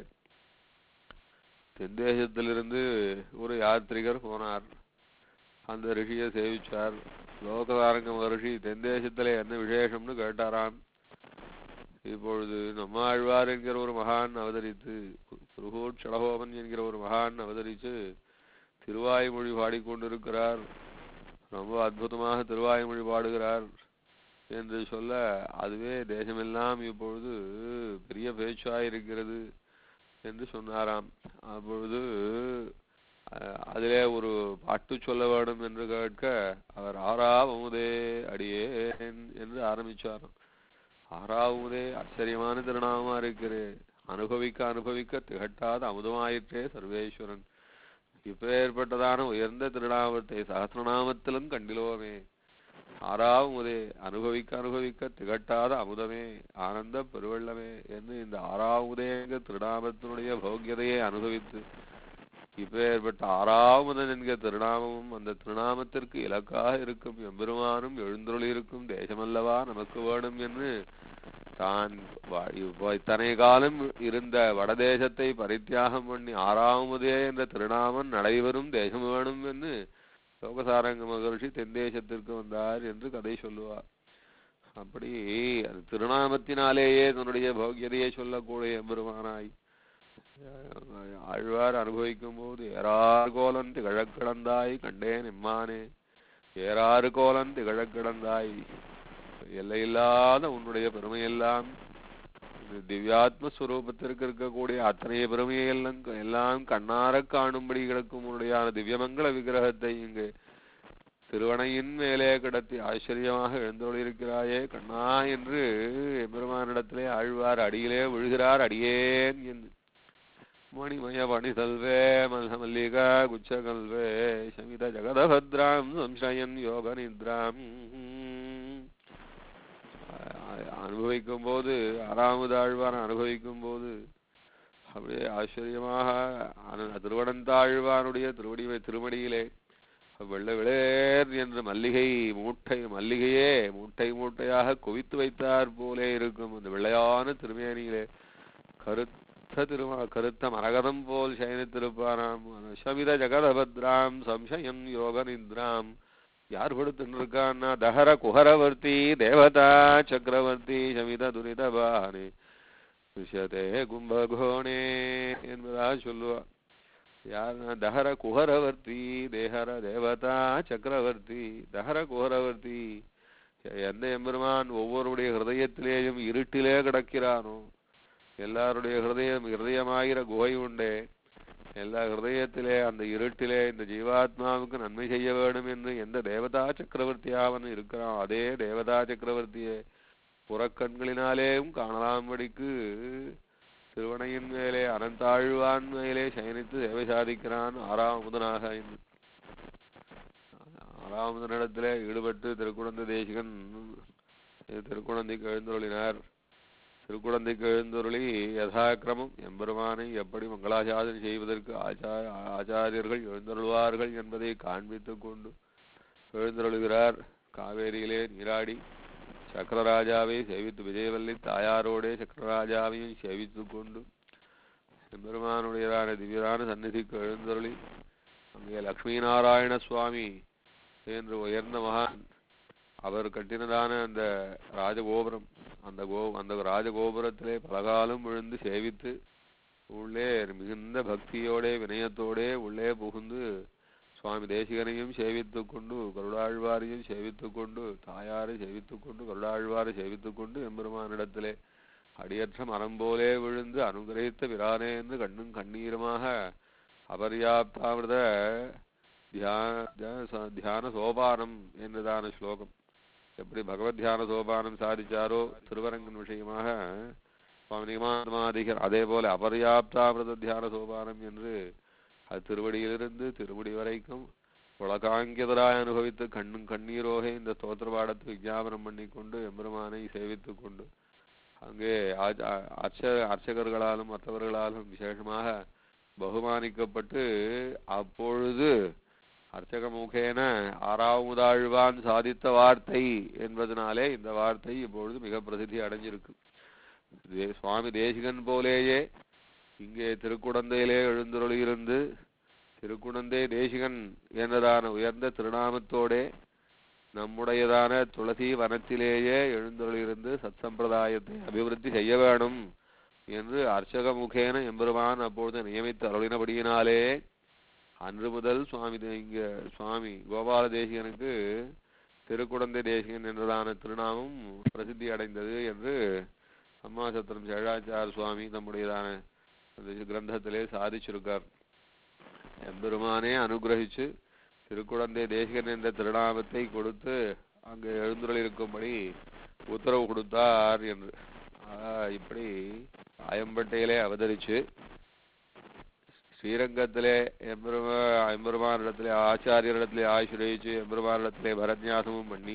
தென்தேசத்திலிருந்து ஒரு யாத்திரிகர் போனார். அந்த ரிஷியை சேவிச்சார். லோகசாரங்க மகர்ஷி தென்தேசத்திலே என்ன விசேஷம்னு கேட்டாராம். இப்பொழுது நம்மாழ்வார் என்கிற ஒரு மகான் அவதரித்து, குருகூட் சடகோபன் என்கிற ஒரு மகான் அவதரித்து திருவாய்மொழி பாடிக்கொண்டிருக்கிறார். ரொம்ப அற்புதமாக திருவாய்மொழி பாடுகிறார் என்று சொல்ல, அதுவே தேசமெல்லாம் இப்பொழுது பெரிய பேச்சாயிருக்கிறது என்று சொன்னாராம். அப்பொழுது அதிலே ஒரு பாட்டு சொல்ல வேண்டும் என்று கேட்க, அவர் ஆறாவமுதே அடியேன் என்று ஆரம்பிச்சாராம். ஆறாவமுதே ஆச்சரியமான திருநாமமா இருக்கிறே, அனுபவிக்க அனுபவிக்க திகட்டாத அமுதமாயிற்றே சர்வேஸ்வரன். இப்பேற்பட்டதான உயர்ந்த திருநாமத்தை சகசிரநாமத்திலும் கண்டிலோமே. ஆறாவமுதே அனுபவிக்க அனுபவிக்க திகட்டாத அமுதமே, ஆனந்த பெருவெள்ளமே என்று இந்த ஆறாவமுதேங்க திருநாமத்தினுடைய போக்கியதையை அனுபவித்து, இப்பேற்பட்ட ஆறாவமுதன் என்கிற திருநாமமும் அந்த திருநாமத்திற்கு இலக்காக இருக்கும் எம்பெருமானும் எழுந்தருளியிருக்கும் தேசமல்லவா நமக்கு வேணும் என்று தான் இத்தனை காலம் இருந்த வடதேசத்தை பரித்தியாகம் பண்ணி ஆறாவமுதே என்ற திருநாமம் நடைபெறும் தேசம் வேணும் என்று லோகசாரங்க மகர்ஷி தென்தேசத்திற்கு வந்தார் என்று கதை சொல்லுவார். அப்படி அது திருநாமத்தினாலேயே தன்னுடைய போக்கியதையை சொல்லக்கூடிய எம்பெருமானாய் ஆழ்வார் அனுபவிக்கும் போது, ஏறாறு கோலன் திகழக் கிடந்தாய் கண்டேன் எம்மானே, ஏறாறு கோலன் திகழக் கிடந்தாய், எல்லையில்லாத உன்னுடைய பெருமையெல்லாம், திவ்யாத்மஸ்வரூபத்திற்கு இருக்கக்கூடிய அத்தனை பெருமையெல்லாம் எல்லாம் கண்ணார காணும்படி கிடக்கும் உன்னுடைய திவ்யமங்கள விக்கிரகத்தை இங்கு திருவணையின் மேலே கிடத்தி ஆச்சரியமாக எழுந்தொழிருக்கிறாயே கண்ணா என்று எம்பெருமானிடத்திலே ஆழ்வார் அடியிலே விழுகிறார். அடியேன் என்று மணிமய பணிசல்வே மல்ல மல்லிகா குச்சகல்வே சமித ஜகதபத்ராம் சம்சயன் யோக நித்ராம். அனுபவிக்கும் போது, ஆறாவது ஆழ்வார் அனுபவிக்கும் போது அப்படியே ஆச்சரியமாக திருவடந்தாழ்வானுடைய திருவடி திருமடியிலே வெள்ள விளேர் என்ற மல்லிகை மூட்டை மல்லிகையே மூட்டை மூட்டையாக குவித்து வைத்தார் போலே இருக்கும் அந்த வெள்ளையான திருமேனியிலே கருத்த திருமா கருத்த மரகதம் போல் சயனித்திருப்பாராம். சமித ஜகதபத்ராம் சம்சயம் யோக நித்ராம். யார் கொடுத்துருக்கான்னா, தஹர குஹரவர்த்தி தேவதா சக்கரவர்த்தி சமித துரிதபானே விஷதே கும்பகோணே என்பதாக சொல்லுவார். யாருன்னா, தஹர குஹரவர்த்தி தேஹர தேவதா சக்கரவர்த்தி. தஹர குஹரவர்த்தி, எந்த எம்பெருமான் ஒவ்வொருடைய ஹிருதயத்திலேயும் இருட்டிலே கிடக்கிறானோ, எல்லாருடைய ஹிருதயம் ஹிருதயமாகிற குகை உண்டே, எல்லா ஹிருதயத்திலே அந்த இருட்டிலே இந்த ஜீவாத்மாவுக்கு நன்மை செய்ய வேண்டும் என்று எந்த தேவதா சக்கரவர்த்தியாவன் இருக்கிறான், அதே தேவதா சக்கரவர்த்தியே புறக்கண்களினாலேயும் காணலாம்படிக்கு திருவணையின் மேலே அனந்தாழ்வான் மேலே சயனித்து சேவை சாதிக்கிறான் ஆறாவமுதனாக. ஆறாவமுதனிடத்திலே ஈடுபட்டு திருக்குழந்தை தேசிகன் திருக்குழந்தைக்கு எழுந்தருளினார். திருக்குழந்தைக்கு எழுந்தருளி யதாக்கிரமம் எம்பெருமானை எப்படி மங்களாசாதனை செய்வதற்கு ஆச்சார ஆச்சாரியர்கள் எழுந்தருள்வார்கள் என்பதை காண்பித்துக் கொண்டு எழுந்தருளுகிறார். காவேரியிலே நீராடி சக்கரராஜாவை சேவித்து, விஜயவல்லி தாயாரோடே சக்கரராஜாவையும் சேவித்து கொண்டு எம்பெருமானுடையதான திவ்யரான சந்நிதிக்கு எழுந்தருளி அங்கே லக்ஷ்மி நாராயண சுவாமி என்று உயர்ந்த மகான் அவர் கட்டினதான அந்த ராஜகோபுரம், அந்த கோ அந்த ராஜகோபுரத்திலே பலகாலம் விழுந்து சேவித்து உள்ளே மிகுந்த பக்தியோடே வினயத்தோடே உள்ளே புகுந்து சுவாமி தேசிகனையும் சேவித்து கொண்டு கருடாழ்வாரையும் சேவித்து கொண்டு தாயாரை சேவித்து கொண்டு கருடாழ்வாரை சேவித்து கொண்டு எம்பெருமானிடத்திலே அடியற்ற மரம் போலே விழுந்து அனுகிரகித்த விரானே என்று கண்ணும் கண்ணீருமாக அபர்யாப்தாமிருத தியான தியான சோபானம் என்றுதான ஸ்லோகம் எப்படி பகவத் தியான சோபானம் சாதிச்சாரோ திருவரங்கன் விஷயமாக சுவாமி நிகமாத்மாதிகர், அதே போல அபர்யாப்தாமிருத தியான சோபானம் என்று அது திருவடியிலிருந்து திருமுடி வரைக்கும் உலகாங்கியதராய் அனுபவித்து கண்ணும் கண்ணீரோக இந்த ஸ்தோத்திர பாடத்தை விஜாபனம் பண்ணி கொண்டு எம்பெருமானை சேவித்து கொண்டு அங்கே அர்ச்ச அர்ச்சகர்களாலும் மற்றவர்களாலும் விசேஷமாக பகுமானிக்கப்பட்டு அப்பொழுது அர்ச்சக முகேன ஆறாவதாழ்வான் சாதித்த வார்த்தை என்பதனாலே இந்த வார்த்தை இப்பொழுது மிக பிரசித்தி அடைஞ்சிருக்கு. சுவாமி தேசிகன் போலேயே இங்கே திருக்குடந்தையிலே எழுந்தருளியிருந்து திருக்குடந்தை தேசிகன் என்றதான உயர்ந்த திருநாமத்தோடே நம்முடையதான துளசி வனத்திலேயே எழுந்தருளிருந்து சத் சம்பிரதாயத்தை அபிவிருத்தி செய்ய வேணும் என்று அர்ச்சக முகேன எம்பெருமான் அப்பொழுது நியமித்து அருளினபடியினாலே அன்று முதல் சுவாமி இங்க சுவாமி கோபால தேசிகனுக்கு திருக்குடந்தை தேசிகன் என்றதான திருநாமம் பிரசித்தி அடைந்தது என்று அம்மாசத்திரம் சேழாச்சார சுவாமி நம்முடையதான கிரந்தத்திலே சாதிச்சிருக்கார். எம்பெருமானே அனுகிரகிச்சு திருக்குடந்தை தேசிகன் என்ற திருநாமத்தை கொடுத்து அங்கு எழுந்துருளிருக்கும்படி உத்தரவு கொடுத்தார் என்று. இப்படி ஆயம்பட்டையிலே அவதரிச்சு ஸ்ரீரங்கத்திலே எம்பெருமா எம்பெருமானிடத்திலே ஆச்சாரியரிடத்திலே ஆசிரியச்சு எம்பெருமானிடத்திலே பரத்யாசமும் பண்ணி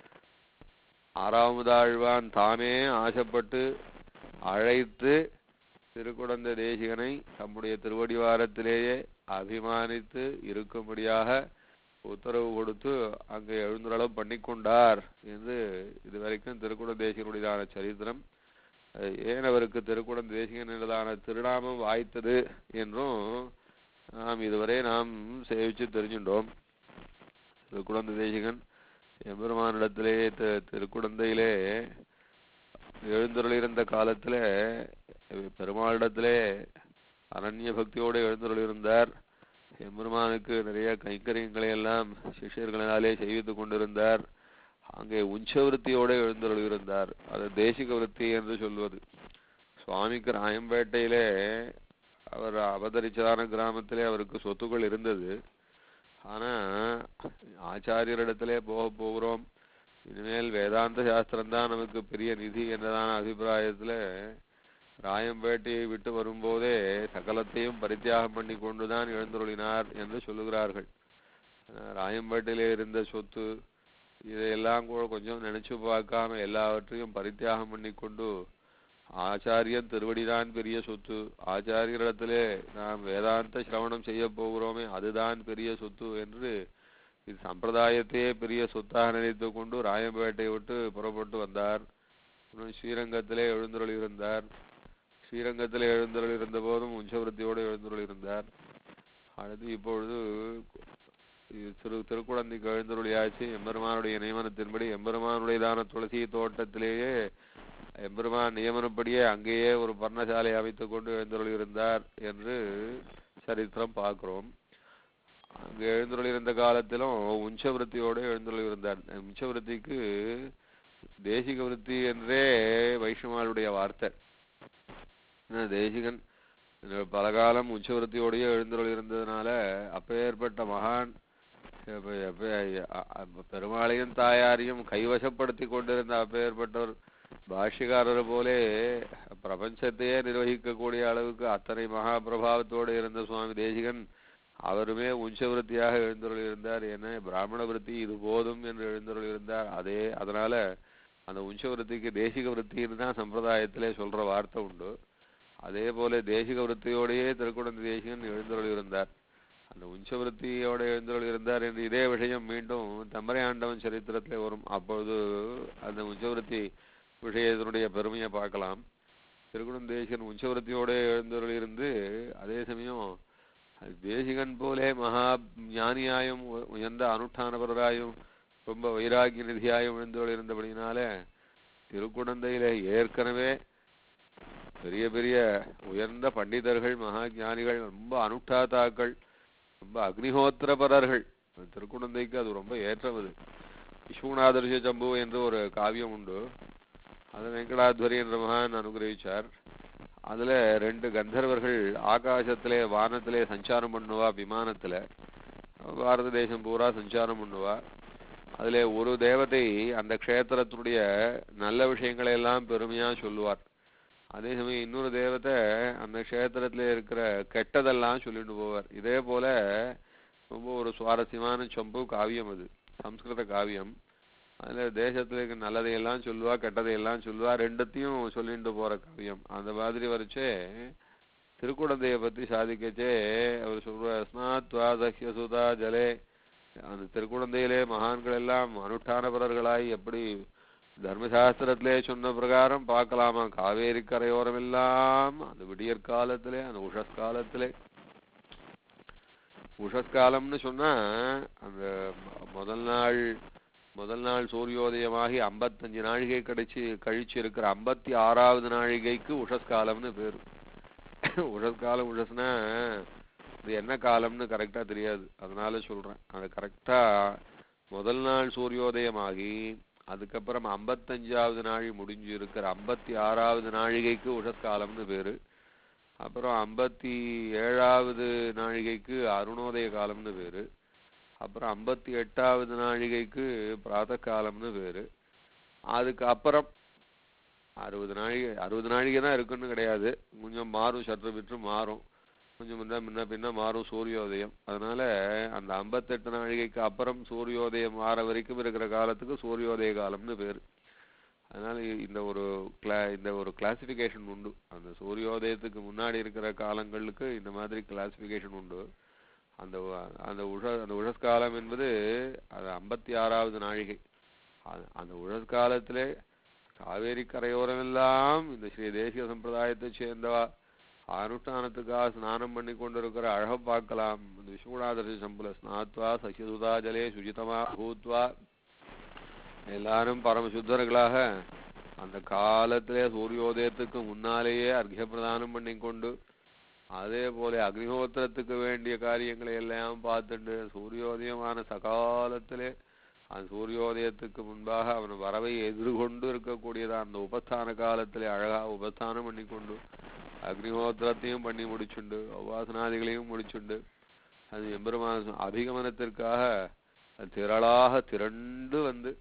ஆறாவதாழ்வான் தாமே ஆசைப்பட்டு அழைத்து திருக்குடந்தை தேசிகனை தம்முடைய திருவடிவாரத்திலேயே அபிமானித்து இருக்கும்படியாக உத்தரவு கொடுத்து அங்கே எழுந்துருளம் பண்ணிக்கொண்டார் என்று இதுவரைக்கும் திருக்குடந்தை தேசிகனுடையதான சரித்திரம். ஏன் அவருக்கு திருக்குடந்தை தேசிகன் என்றதான திருநாமம் வாய்த்தது என்றும் நாம் இதுவரை நாம் சேவிச்சு தெரிஞ்சுட்டோம். திருக்குடந்தை தேசிகன் எம்பெருமானிடத்திலே திருக்குடந்தையிலே எழுந்தருளிருந்த காலத்துல பெருமாளிடத்திலே அனன்ய பக்தியோடு எழுந்தருளிருந்தார். எம்பெருமானுக்கு நிறைய கைங்கரியங்களை எல்லாம் சிஷ்யர்களாலே செய்வித்துக் கொண்டிருந்தார். அங்கே உஞ்சவிருத்தியோடு எழுந்தருளிருந்தார். அது தேசிக விருத்தி என்று சொல்வது. சுவாமிக்கு ராயம்பேட்டையிலே அவர் அவதரிச்சதான கிராமத்திலே அவருக்கு சொத்துக்கள் இருந்தது. ஆனா ஆச்சாரியரிடத்திலே போக போகிறோம், இனிமேல் வேதாந்த சாஸ்திரம்தான் நமக்கு பெரிய நிதி என்றதான அபிப்பிராயத்துல ராயம்பேட்டையை விட்டு வரும்போதே சகலத்தையும் பரித்தியாகம் பண்ணி கொண்டுதான் எழுந்தருளினார் என்று சொல்லுகிறார்கள். ராயம்பேட்டையிலே இருந்த சொத்து இதையெல்லாம் கூட கொஞ்சம் நினைச்சு பார்க்காம எல்லாவற்றையும் பரித்தியாகம் பண்ணி கொண்டு ஆச்சாரியன் திருவடிதான் பெரிய சொத்து, ஆச்சாரியரிடத்திலே நாம் வேதாந்த சிரவணம் செய்ய போகிறோமே அதுதான் பெரிய சொத்து என்று இது சம்பிரதாயத்தையே பெரிய சொத்தாக நினைத்து கொண்டு ராயம்பேட்டையை விட்டு புறப்பட்டு வந்தார். ஸ்ரீரங்கத்திலே எழுந்தருள் இருந்தார். ஸ்ரீரங்கத்திலே எழுந்தருள் இருந்த போதும் உஞ்சவிருத்தியோடு எழுந்தருள் இருந்தார். அடுத்து இப்பொழுது திரு திருக்குடந்தைக்கு எழுந்தருளியாச்சு. எம்பெருமானுடைய நியமனத்தின்படி எம்பெருமானுடையதான துளசி தோட்டத்திலேயே எம்பெருமான் நியமனப்படியே அங்கேயே ஒரு பர்ணசாலை அமைத்துக் கொண்டு எழுந்தருள் இருந்தார் என்று சரித்திரம் பார்க்கிறோம். அங்கு எழுந்தருள் இருந்த காலத்திலும் உஞ்சவிருத்தியோடு எழுந்தருள் இருந்தார். உஞ்சவிருத்திக்கு தேசிக விருத்தி என்றே வைஷ்ணவாளுடைய வார்த்தை. தேசிகன் பல காலம் உச்சவிருத்தியோடையே எழுந்தருள் இருந்ததுனால அப்பேற்பட்ட மகான் பெருமாளையும் தாயாரையும் கைவசப்படுத்தி கொண்டிருந்த அப்பேற்பட்டவர் பாஷ்யக்காரர் போலே பிரபஞ்சத்தையே நிர்வகிக்கக்கூடிய அளவுக்கு அத்தனை மகா பிரபாவத்தோடு இருந்த சுவாமி தேசிகன் அவருமே உஞ்சவிருத்தியாக எழுந்தருள் இருந்தார். என பிராமண விருத்தி இது போதும் என்று எழுந்தருள் இருந்தார். அதே அதனால அந்த உஞ்சவிருத்திக்கு தேசிக விருத்தின்னு தான் சம்பிரதாயத்திலே சொல்ற வார்த்தை உண்டு. அதே போல தேசிக விருத்தியோடையே திருக்குடந்தை தேசிகன் எழுந்தருள் இருந்தார். அந்த உஞ்சவிருத்தியோட எழுந்தருள் இருந்தார் என்று இதே விஷயம் மீண்டும் தம்பரை ஆண்டவன் சரித்திரத்திலே வரும். அப்பொழுது அந்த உஞ்சவிருத்தி விஷயத்தினுடைய பெருமையை பார்க்கலாம். திருக்குடந்தை தேசிகன் உஞ்சவிருத்தியோட எழுந்தருள் இருந்து அதே சமயம் தேசிகன் போலே மகா ஞானியாயும் உயர்ந்த அனுஷ்டானபரராயும் ரொம்ப வைராகிய நிதியாயும் எழுந்தருள் இருந்தபடினால திருக்குடந்தையில ஏற்கனவே பெரிய பெரிய உயர்ந்த பண்டிதர்கள் மகா ஞானிகள் ரொம்ப அனுஷ்டாதாக்கள் ரொம்ப அக்னிஹோத்திரபரர்கள். திருக்குடந்தைக்கு அது ரொம்ப ஏற்றது. விஸ்வநாதர்ஷ ஜம்பு என்று ஒரு காவியம் உண்டு. அது வெங்கடாத்வரி என்ற மகான் அனுகிரகிச்சார். அதுல ரெண்டு கந்தர்வர்கள் ஆகாசத்திலே வானத்திலே சஞ்சாரம் பண்ணுவா, விமானத்துல பாரத தேசம் பூரா சஞ்சாரம் பண்ணுவா. அதுல ஒரு தேவதை அந்த க்ஷேத்திரத்துடைய நல்ல விஷயங்களை எல்லாம் பெருமையா சொல்லுவார். அதே சமயம் இன்னொரு தேவதை அந்த க்ஷேத்திரத்துல இருக்கிற கெட்டதெல்லாம் சொல்லிட்டு போவார். இதே போல ரொம்ப ஒரு சுவாரஸ்யமான சம்பு காவியம், அது சம்ஸ்கிருத காவியம். அதுல தேசத்துல இருக்க நல்லதையெல்லாம் சொல்லுவா, கெட்டதையெல்லாம் சொல்லுவா, ரெண்டத்தையும் சொல்லிட்டு போற காவியம். அந்த மாதிரி வரைச்சே திருக்குடந்தையை பத்தி சாதிக்கச்சே அவர் சொல்ற ஸ்நாத்வாதஹ்ய சுதா ஜலே, அந்த திருக்குடந்தையிலே மகான்கள் எல்லாம் அனுஷ்டானபரர்களாய் எப்படி தர்மசாஸ்திரத்திலே சொன்ன பிரகாரம் பார்க்கலாமா. காவேரி கரையோரம் எல்லாம் அந்த விடியற் காலத்திலே அந்த உஷஸ்காலத்திலே, உஷஸ்காலம்னு சொன்னா அந்த முதல் நாள் முதல் நாள் சூரியோதயமாகி ஐம்பத்தஞ்சு நாழிகை கழிச்சு கழிச்சு இருக்கிற ஐம்பத்தி ஆறாவது நாழிகைக்கு உஷஸ்காலம்னு பேரு. உஷஸ்காலம் உஷஸ்னா இது என்ன காலம்னு கரெக்டா தெரியாது, அதனால சொல்றேன். அது கரெக்டா முதல் நாள் சூரியோதயமாகி அதுக்கப்புறம் ஐம்பத்தஞ்சாவது நாழி முடிஞ்சு இருக்கிற ஐம்பத்தி ஆறாவது நாழிகைக்கு உஷஸ்காலம்னு பேரு. அப்புறம் ஐம்பத்தி ஏழாவது நாழிகைக்கு அருணோதய காலம்னு பேரு. அப்புறம் ஐம்பத்தி எட்டாவது நாழிகைக்கு பிராத காலம்னு பேரு. அதுக்கு அப்புறம் அறுபது நாழிகை அறுபது நாழிகை தான் இருக்குன்னு கிடையாது, கொஞ்சம் மாறும், சற்று விற்று மாறும், கொஞ்சம் முன்ன முன்ன பின்ன மாறும் சூரியோதயம். அதனால அந்த ஐம்பத்தெட்டு நாழிகைக்கு அப்புறம் சூரியோதயம் ஆற வரைக்கும் இருக்கிற காலத்துக்கு சூரியோதய காலம்னு பேரு. அதனால இந்த ஒரு கிளா இந்த ஒரு கிளாசிஃபிகேஷன் உண்டு. அந்த சூரியோதயத்துக்கு முன்னாடி இருக்கிற காலங்களுக்கு இந்த மாதிரி கிளாசிஃபிகேஷன் உண்டு. அந்த அந்த உஷ அந்த உஷஸ்காலம் என்பது அது ஐம்பத்தி ஆறாவது நாழிகை. அந்த உஷஸ்காலத்திலே காவேரி கரையோரமெல்லாம் இந்த ஸ்ரீ தேசிக சம்பிரதாயத்தை சேர்ந்தவா அனுஷ்டானத்துக்காக ஸ்நானம் பண்ணி கொண்டிருக்கிற அழக பார்க்கலாம். விஸ்வநாதர்ஷி சம்புல ஸ்நாத்வா சசிசுதா ஜலே சுஜிதமா பூத்வா, எல்லாரும் பரமசுத்தர்களாக அந்த காலத்திலே சூரியோதயத்துக்கு முன்னாலேயே அர்க்ய பிரதானம் பண்ணி கொண்டு அதே போல அக்னிஹோத்திரத்துக்கு வேண்டிய காரியங்களை எல்லாம் பார்த்துட்டு சூரியோதயமான சகாலத்திலே அந்த சூரியோதயத்துக்கு முன்பாக அவன் வரவை எதிர்கொண்டு இருக்கக்கூடியதான் அந்த உபஸ்தான காலத்திலே அழகா உபஸ்தானம் பண்ணி கொண்டு அக்னிஹோத்திரத்தையும் பண்ணி முடிச்சுண்டு உபாசனாதிகளையும் முடிச்சுண்டு அது எம்பெருமான அபிகமனத்திற்காக திரளாக திரண்டு வந்து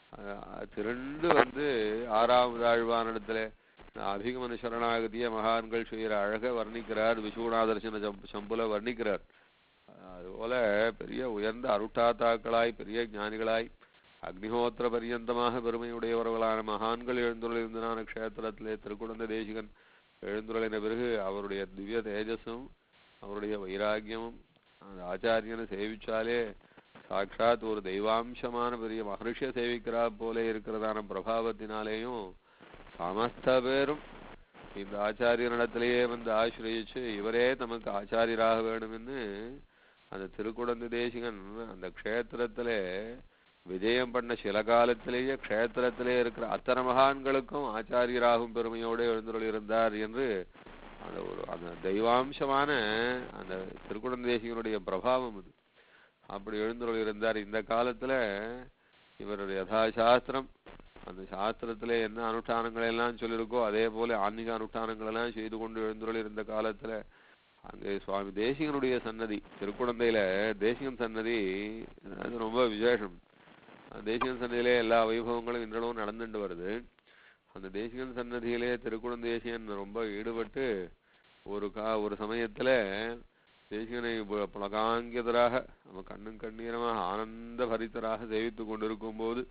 திரண்டு வந்து ஆறாவது ஆழ்வானிடத்துல அபிகமன சரணாகதிய மகான்கள் செய்கிற அழக வர்ணிக்கிறார். விஸ்வநாதர்சன சம்புல வர்ணிக்கிறார். அதுபோல பெரிய உயர்ந்த அருட்டாத்தாக்களாய் பெரிய ஞானிகளாய் அக்னிஹோத்திர பரியந்தமாக பெருமையுடையவர்களான மகான்கள் எழுந்துள்ளிருந்தனான க்ஷேத்திரத்திலே திருக்குடந்த தேசிகன் எழுந்துள்ளின பிறகு அவருடைய திவ்ய தேஜஸும் அவருடைய வைராக்கியமும் அந்த ஆச்சாரியனை சேவிச்சாலே சாட்சாத் ஒரு தெய்வாம்சமான பெரிய மகர்ஷியை சேவிக்கிறா போல இருக்கிறதான பிரபாவத்தினாலேயும் சமஸ்த பேரும் இந்த ஆச்சாரியனிடத்திலேயே வந்து ஆசிரியிச்சு இவரே நமக்கு ஆச்சாரியராக வேணும்னு அந்த திருக்குடந்த தேசிகன் அந்த க்ஷேத்திரத்திலே விஜயம் பண்ண சில காலத்திலேயே க்ஷேத்திரத்திலே இருக்கிற அத்தனை மகான்களுக்கும் ஆச்சாரியராகும் பெருமையோடு எழுந்துள்ள இருந்தார் என்று அந்த ஒரு அந்த தெய்வாம்சமான அந்த திருக்குடந்த தேசிகனுடைய பிரபாவம் அது. அப்படி எழுந்துள்ள இருந்தார். இந்த காலத்துல இவருடைய யதாசாஸ்திரம் அந்த சாஸ்திரத்துல என்ன அனுஷ்டானங்கள் எல்லாம் சொல்லியிருக்கோ அதே போல ஆன்மீக அனுஷ்டானங்கள் எல்லாம் செய்து கொண்டு எழுந்துள்ள இருந்த காலத்துல அங்கே சுவாமி தேசிகனுடைய சன்னதி திருக்குடந்தையில தேசிகன் சன்னதி அது ரொம்ப விசேஷம். தேசிகன் சன்னதியிலே எல்லா வைபவங்களும் இன்றளவும் நடந்துட்டு வருது. அந்த தேசிகன் சன்னதியிலே திருக்குடந்த தேசிகன் ரொம்ப ஈடுபட்டு ஒரு கா ஒரு சமயத்துல தேசிகனை புலகாங்கியதராக நம்ம கண்ணும் கண்ணீரமாக ஆனந்த பரித்தராக சேவித்து கொண்டிருக்கும் போது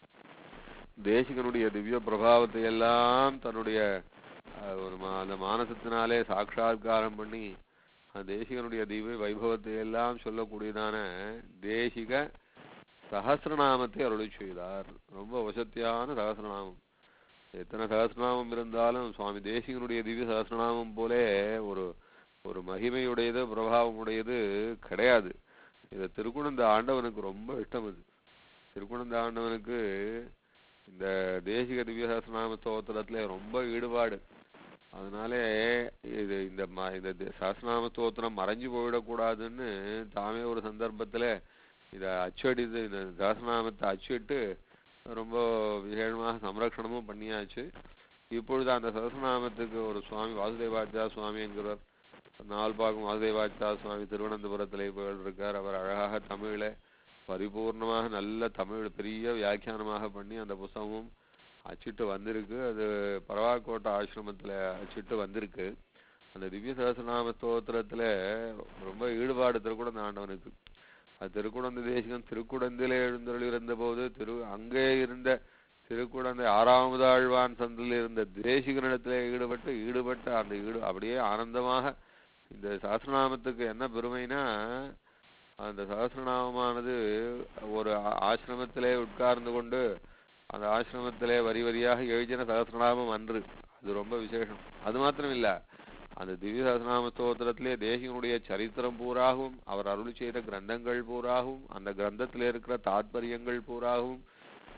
தேசிகனுடைய திவ்ய பிரபாவத்தை எல்லாம் தன்னுடைய ஒரு அந்த மானசத்தினாலே சாட்சாத்காரம் பண்ணி அந்த தேசிகனுடைய திவ்ய வைபவத்தை எல்லாம் சொல்லக்கூடியதான தேசிக சஹஸ்ரநாமத்தை அருளி செய்தார். ரொம்ப வசத்தியான சஹஸ்ரநாமம். எத்தனை சஹஸ்ரநாமம் இருந்தாலும் சுவாமி தேசிகனுடைய திவ்ய சஹஸ்ரநாமம் போலே ஒரு ஒரு மகிமையுடையது பிரபாவம் உடையது கிடையாது. இதை திருக்குணந்த ஆண்டவனுக்கு ரொம்ப இஷ்டம். அது திருக்குணந்த ஆண்டவனுக்கு இந்த தேசிக திவ்ய சஹஸ்ரநாம ஸ்தோத்திரத்துல ரொம்ப ஈடுபாடு. அதனாலே இது இந்த இந்த சஹஸ்ரநாம ஸ்தோத்திரம் மறைஞ்சு போயிடக்கூடாதுன்னு தாமே ஒரு சந்தர்ப்பத்துல இதை அச்சடித்து இந்த சஹஸ்ரநாமத்தை அச்சிட்டு ரொம்ப விசேஷமாக சம்ரக்ஷணமும் பண்ணியாச்சு. இப்பொழுது அந்த சஹஸ்ரநாமத்துக்கு ஒரு சுவாமி வாசுதேவாச்சா சுவாமி என்கிறார். நால்பாகம் வாசுதேவாச்சா சுவாமி திருவனந்தபுரத்திலே போயிருக்கார். அவர் அழகாக தமிழை பரிபூர்ணமாக நல்ல தமிழ் பெரிய வியாக்கியானமாக பண்ணி அந்த புஸ்தகமும் அச்சிட்டு வந்திருக்கு. அது பரவாக்கோட்டை ஆசிரமத்தில் அச்சிட்டு வந்திருக்கு. அந்த திவ்ய சஹஸ்ரநாம ஸ்தோத்திரத்துல ரொம்ப ஈடுபாடு திருக்குடந்த ஆண்டவனுக்கு. அது திருக்குடந்த தேசிகன் திருக்குடந்திலே எழுந்தருள் இருந்த போது திரு அங்கே இருந்த திருக்குடந்தை ஆறாவது ஆழ்வான் சந்தில் இருந்த தேசிகனிடத்திலே ஈடுபட்டு ஈடுபட்டு அந்த ஈடு அப்படியே ஆனந்தமாக இந்த சஹஸ்ரநாமத்துக்கு என்ன பெருமைனா அந்த சஹஸ்ரநாமமானது ஒரு ஆசிரமத்திலே உட்கார்ந்து கொண்டு அந்த ஆசிரமத்திலே வரி வரியாக எழுதின சஹஸ்ரநாமம் அன்று அது ரொம்ப விசேஷம். அது மாத்திரம் இல்ல, அந்த திவ்ய சஹஸ்ரநாம ஸ்தோத்திரத்திலே தேசிகனுடைய சரித்திரம் பூராகவும் அவர் அருளி செய்த கிரந்தங்கள் பூராகவும் அந்த கிரந்தத்திலே இருக்கிற தாத்பரியங்கள் பூராகவும்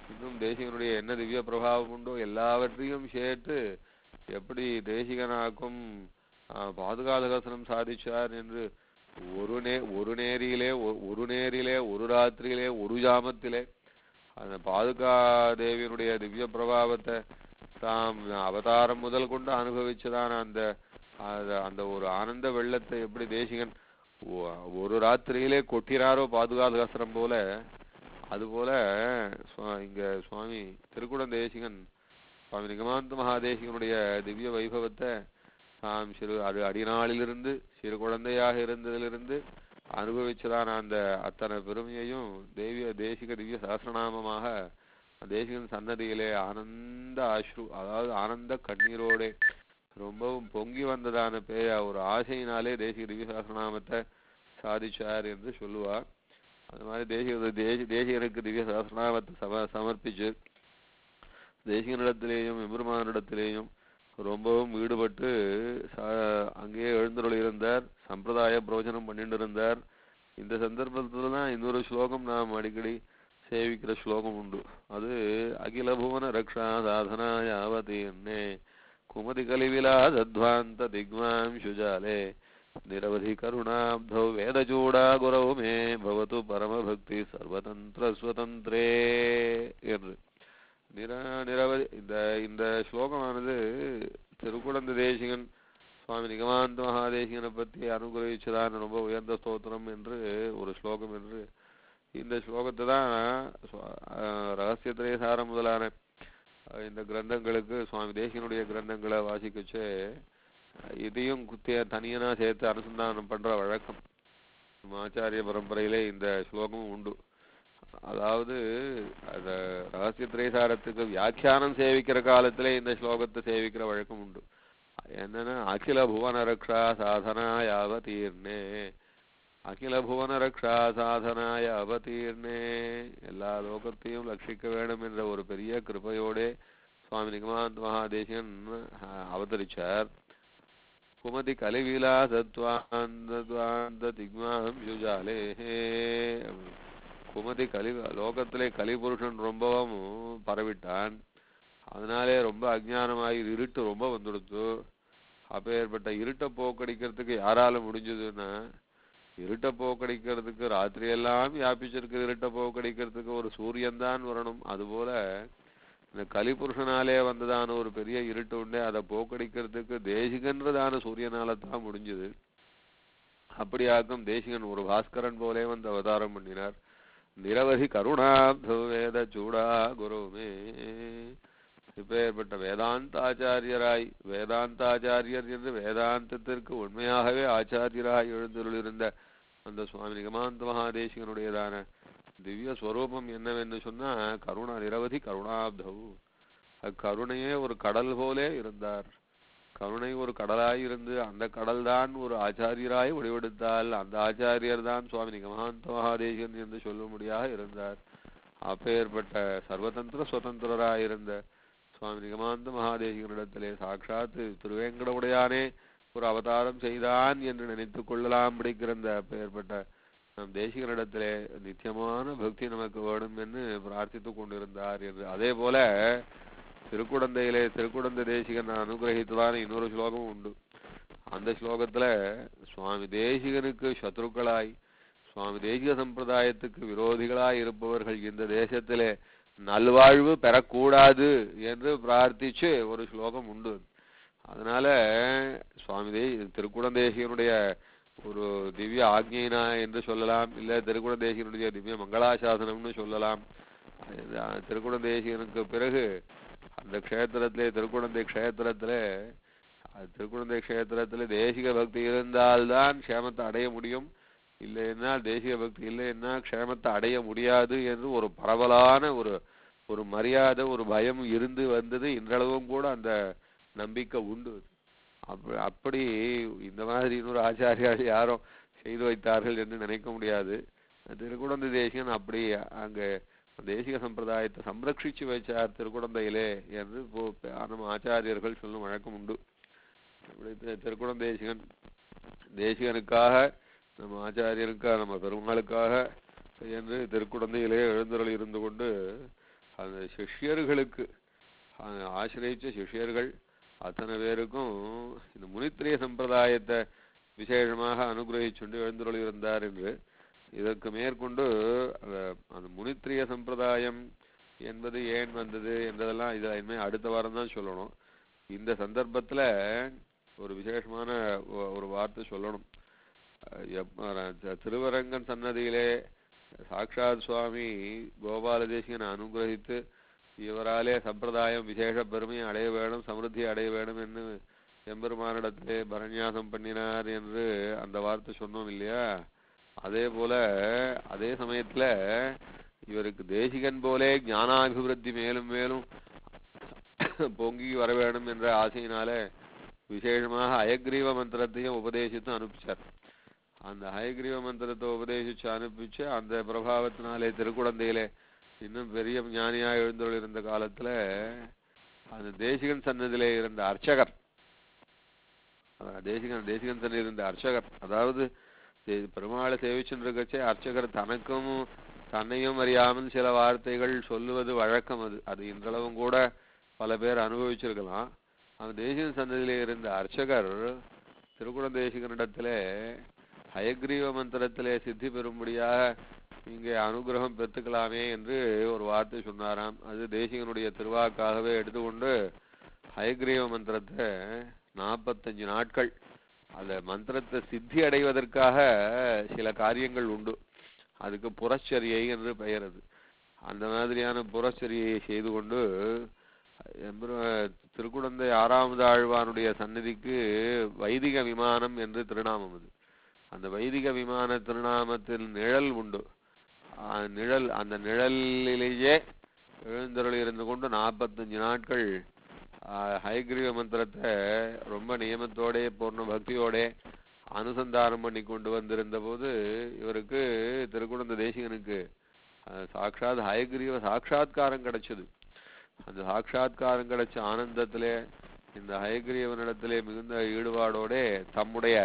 இன்னும் தேசிகனுடைய என்ன திவ்ய பிரபாவம் உண்டோ எல்லாவற்றையும் சேர்த்து எப்படி தேசிகனாக்கும் பாதுகாதகசனம் சாதிச்சார் என்று ஒரு நே ஒரு நேரியிலே ஒரு நேரிலே ஒரு ராத்திரியிலே ஒரு ஜாமத்திலே அந்த பாதுகா தேவியனுடைய திவ்ய பிரபாவத்தை தாம் அவதாரம் முதல் கொண்டு அனுபவிச்சதான அந்த அந்த ஒரு ஆனந்த வெள்ளத்தை எப்படி தேசிகன் ஒரு ராத்திரியிலே கொட்டினாரோ பாதுகாதகசனம் போல, அதுபோல இங்க சுவாமி திருக்குடம் தேசிகன் சுவாமி நிகமாந்த மகாதேசிகனுடைய திவ்ய வைபவத்தை தாம் சிறு அது அடிநாளிலிருந்து சிறு குழந்தையாக இருந்ததிலிருந்து அனுபவிச்சதான அந்த அத்தனை பெருமையையும் தேவிய தேசிக திவ்ய சகசிரநாமமாக தேசிகன் சன்னதியிலே ஆனந்த அஸ்ரு, அதாவது ஆனந்த கண்ணீரோட ரொம்பவும் பொங்கி வந்ததான பேய ஒரு ஆசையினாலே தேசிக திவ்ய சகசிரநாமத்தை சாதிச்சார் என்று சொல்லுவார். அது மாதிரி தேசிக தேசி தேசிகனுக்கு திவ்ய சகசிரநாமத்தை சம சமர்ப்பிச்சு தேசிகனிடத்திலேயும் எம்பெருமானிடத்திலேயும் ரொம்பவும் ஈடுபட்டு அங்கேயே எழுந்தருள் இருந்தார், சம்பிரதாய பிரவச்சனம் பண்ணிட்டு இருந்தார். இந்த சந்தர்ப்பத்துல தான் இன்னொரு ஸ்லோகம் நாம் அடிக்கடி சேவிக்கிற ஸ்லோகம் உண்டு. அது அகில புவன ரக்ஷா சாதனாயாவதீர்ணே குமதி கலிவிலாசத்வாந்த திக்வாம் சுஜாலே நிரவதி கருணாப்தௌ வேதச்சூடா குரவு மே பவது பரமபக்தி சர்வதந்திர ஸ்வதந்திரே என்று நிர நிரவதி இந்த இந்த ஸ்லோகமானது திருக்குடந்த தேசிகன் சுவாமி நிகமாந்த மகாதேசிகனை பற்றி அனுகிரகிச்சதான ரொம்ப உயர்ந்த ஸ்தோத்திரம் என்று ஒரு ஸ்லோகம் என்று இந்த ஸ்லோகத்தை தான் ரகசியத்திரேசாரம் முதலான இந்த கிரந்தங்களுக்கு சுவாமி தேசிகனுடைய கிரந்தங்களை வாசிக்கச்சு இதையும் குத்திய தனியனா சேர்த்து அனுசந்தானம் பண்ற வழக்கம் ஆச்சாரிய பரம்பரையிலே இந்த ஸ்லோகமும் உண்டு. அதாவது அந்த ரகசிய திரேசாரத்துக்கு வியாக்கியானம் சேவிக்கிற காலத்திலே இந்த ஸ்லோகத்தை சேவிக்கிற வழக்கம் உண்டு. என்னன்னா அகில புவன ரக்ஷா சாதனாய அவதீர்ணே, அகில புவன ரக்ஷா சாதனாய அவதீர்ணே, எல்லா லோகத்தையும் ரட்சிக்க வேண்டும் என்ற ஒரு பெரிய கிருபையோட சுவாமி நிகமாந்த மகாதேசிகன் அவதரிச்சார். குமதி கலிவிலாசத்வாந்த திக்மாம் யுஜாலே, குமதி கலி லோகத்திலே கலிபுருஷன் ரொம்பவும் பரவிட்டான். அதனாலே ரொம்ப அஜ்ஞானமாகி இருட்டு ரொம்ப வந்துடுத்து. அப்போ ஏற்பட்ட இருட்டை போக்கடிக்கிறதுக்கு யாரால முடிஞ்சதுன்னா, இருட்டை போக்கடிக்கிறதுக்கு ராத்திரியெல்லாம் வியாபிச்சிருக்கு இருட்டை போக்கடிக்கிறதுக்கு ஒரு சூரியன் தான் வரணும். அதுபோல இந்த கலிபுருஷனாலே வந்ததான ஒரு பெரிய இருட்டு உண்டே அதை போக்கடிக்கிறதுக்கு தேசிகன்றதான சூரியனால தான் முடிஞ்சது. அப்படியாக்கும் தேசிகன் ஒரு பாஸ்கரன் போலே வந்து அவதாரம் பண்ணினார். நிரவதி கருணாப்தோ வேத சூடா குருமே, இப்பேற்பட்ட வேதாந்தாச்சாரியராய் வேதாந்தாச்சாரியர் என்று வேதாந்தத்திற்கு உண்மையாகவே ஆச்சாரியராய் எழுந்தருளிருந்த அந்த சுவாமி நிகமாந்த மகாதேசிகனுடையதான திவ்ய ஸ்வரூபம் என்னவென்று சொன்னா கருணா நிரவதி கருணாப்தவு, அக்கருணையே ஒரு கடல் போலே இருந்தார். கருணை ஒரு கடலாய் இருந்து அந்த கடல் தான் ஒரு ஆச்சாரியராய் வடிவெடுத்தால் அந்த ஆச்சாரியர் தான் சுவாமி நிகமாந்த மகாதேசிகன் என்று சொல்லும்படியாக இருந்தார். அப்பேற்பட்ட சர்வதந்திர சுதந்திரராய் இருந்த சுவாமி நிகமாந்த மகாதேசிகனிடத்திலே சாட்சாத்து திருவேங்கடவுடையானே ஒரு அவதாரம் செய்தான் என்று நினைத்து கொள்ளலாம் பிடிக்கிறந்த அப்பேற்பட்ட நம் தேசிகனிடத்திலே நித்தியமான பக்தி நமக்கு வேணும் என்று பிரார்த்தித்து கொண்டிருந்தார் என்று. அதே போல திருக்குடந்தையிலே திருக்குடந்த தேசிகன் அனுகிரகித்ததான இன்னொரு ஸ்லோகமும் உண்டு. அந்த ஸ்லோகத்துல சுவாமி தேசிகனுக்கு சத்ருக்களாய் சுவாமி தேசிக சம்பிரதாயத்துக்கு விரோதிகளாய் இருப்பவர்கள் இந்த தேசத்திலே நல்வாழ்வு பெறக்கூடாது என்று பிரார்த்திச்சு ஒரு ஸ்லோகம் உண்டு. அதனால சுவாமி தே திருக்குடந்தேசிகனுடைய ஒரு திவ்ய ஆக்ஞைனா என்று சொல்லலாம், இல்ல திருக்குடந்தேசிகனுடைய திவ்ய மங்களாசாசனம்னு சொல்லலாம். திருக்குடந்தேசிகனுக்கு பிறகு அந்த க்ஷேத்திரத்திலே திருக்குடந்தை க்ஷேத்திரத்திலே திருக்குடந்தை க்ஷேத்திரத்திலே தேசிக பக்தி இருந்தால்தான் க்ஷேமத்தை அடைய முடியும், இல்லைன்னா தேசிக பக்தி இல்லைன்னா க்ஷேமத்தை அடைய முடியாது என்று ஒரு பரவலான ஒரு ஒரு மரியாதை ஒரு பயம் இருந்து வந்தது. இன்றளவும் கூட அந்த நம்பிக்கை உண்டு. அப் அப்படி இந்த மாதிரி இன்னொரு ஆச்சாரியால் யாரும் செய்து வைத்தார்கள் என்று நினைக்க முடியாது. திருக்குடந்தை தேசிகன் அப்படி அங்கே தேசிக சம்பிரதாயத்தை சம்ரட்சிச்சு வச்சார் திருக்குடந்தையிலே என்று நம்ம ஆச்சாரியர்கள் சொல்லும் வழக்கம் உண்டு. திருக்குடந்தை தேசிகன் தேசிகனுக்காக நம்ம ஆச்சாரியனுக்காக நம்ம பெருமாளுக்காக என்று திருக்குடந்தையிலே எழுந்தருள் இருந்து கொண்டு அந்த சிஷ்யர்களுக்கு ஆசிரியச்ச சிஷ்யர்கள் அத்தனை பேருக்கும் இந்த முனித்திரிய சம்பிரதாயத்தை விசேஷமாக அனுகிரகிச்சுண்டு எழுந்தருளி இருந்தார் என்று இதற்கு மேற்கொண்டு அந்த முனித்திரிய சம்பிரதாயம் என்பது ஏன் வந்தது என்றதெல்லாம் இதை இனிமேல் அடுத்த வாரம் தான் சொல்லணும். இந்த சந்தர்ப்பத்துல ஒரு விசேஷமான ஒரு வார்த்தை சொல்லணும். திருவரங்கன் சன்னதியிலே சாட்சாத் சுவாமி கோபால தேசிகனை அனுகிரகித்து இவராலே சம்பிரதாயம் விசேஷ பெருமையை அடைய வேணும், சமிருத்தி அடைய வேணும் என்று எம்பெருமானிடத்திலே பரநியாசம் பண்ணினார் என்று அந்த வார்த்தை சொன்னோம் இல்லையா? அதே போல அதே சமயத்துல இவருக்கு தேசிகன் போலே ஞானாபிவிருத்தி மேலும் மேலும் பொங்கி வர வேண்டும் என்ற ஆசையினால விசேஷமாக ஹயக்ரீவ மந்திரத்தையும் உபதேசித்து அனுப்பிச்சார். அந்த ஹயக்ரீவ மந்திரத்தை உபதேசிச்சு அனுப்பிச்சு அந்த பிரபாவத்தினாலே திருக்குடந்தையிலே இன்னும் பெரிய ஞானியா எழுந்தொழி இருந்த காலத்துல அந்த தேசிகன் சன்னதியிலே இருந்த அர்ச்சகர் தேசிகன் தேசிகன் சன்னதியில் இருந்த அர்ச்சகர், அதாவது பெருமாளை சேவிச்சுருக்கச்சே அர்ச்சகர் தனக்கும் தன்னையும் அறியாமல் சில வார்த்தைகள் சொல்லுவது வழக்கம். அது அது இன்றளவும் கூட பல பேர் அனுபவிச்சிருக்கலாம். அந்த தேசிகன் சன்னதியிலே இருந்த அர்ச்சகர் திருக்குட தேசிகனிடத்திலே ஹயக்ரீவ மந்திரத்திலே சித்தி பெறும்படியாக இங்கே அனுகிரகம் பெற்றுக்கலாமே என்று ஒரு வார்த்தை சொன்னாராம். அது தேசிகனுடைய திருவாக்காகவே எடுத்துக்கொண்டு ஹயக்ரீவ மந்திரத்தை நாற்பத்தஞ்சு நாட்கள் அந்த மந்திரத்தை சித்தி அடைவதற்காக சில காரியங்கள் உண்டு. அதுக்கு புறச்சரியை என்று பெயர். அது அந்த மாதிரியான புறச்சரியை செய்து கொண்டு திருக்குடந்தை ஆறாவது ஆழ்வானுடைய சந்நிதிக்கு வைதிக விமானம் என்று திருநாமம். அது அந்த வைதிக விமான திருநாமத்தில் நிழல் உண்டு. நிழல் அந்த நிழலிலேயே எழுந்தருளி இருந்து கொண்டு நாற்பத்தஞ்சு நாட்கள் ஹயக்ரீவ மந்திரத்தை ரொம்ப நியமத்தோட பூர்ண பக்தியோட அனுசந்தானம் பண்ணி கொண்டு வந்திருந்த போது இவருக்கு திருக்குடந்த தேசிகனுக்கு சாட்சாத் ஹயக்ரீவ சாட்சாத்காரம் கிடைச்சது. அந்த சாட்சாத்காரம் கிடைச்ச ஆனந்தத்திலே இந்த ஹயக்ரீவனிடத்திலே மிகுந்த ஈடுபாடோட தம்முடைய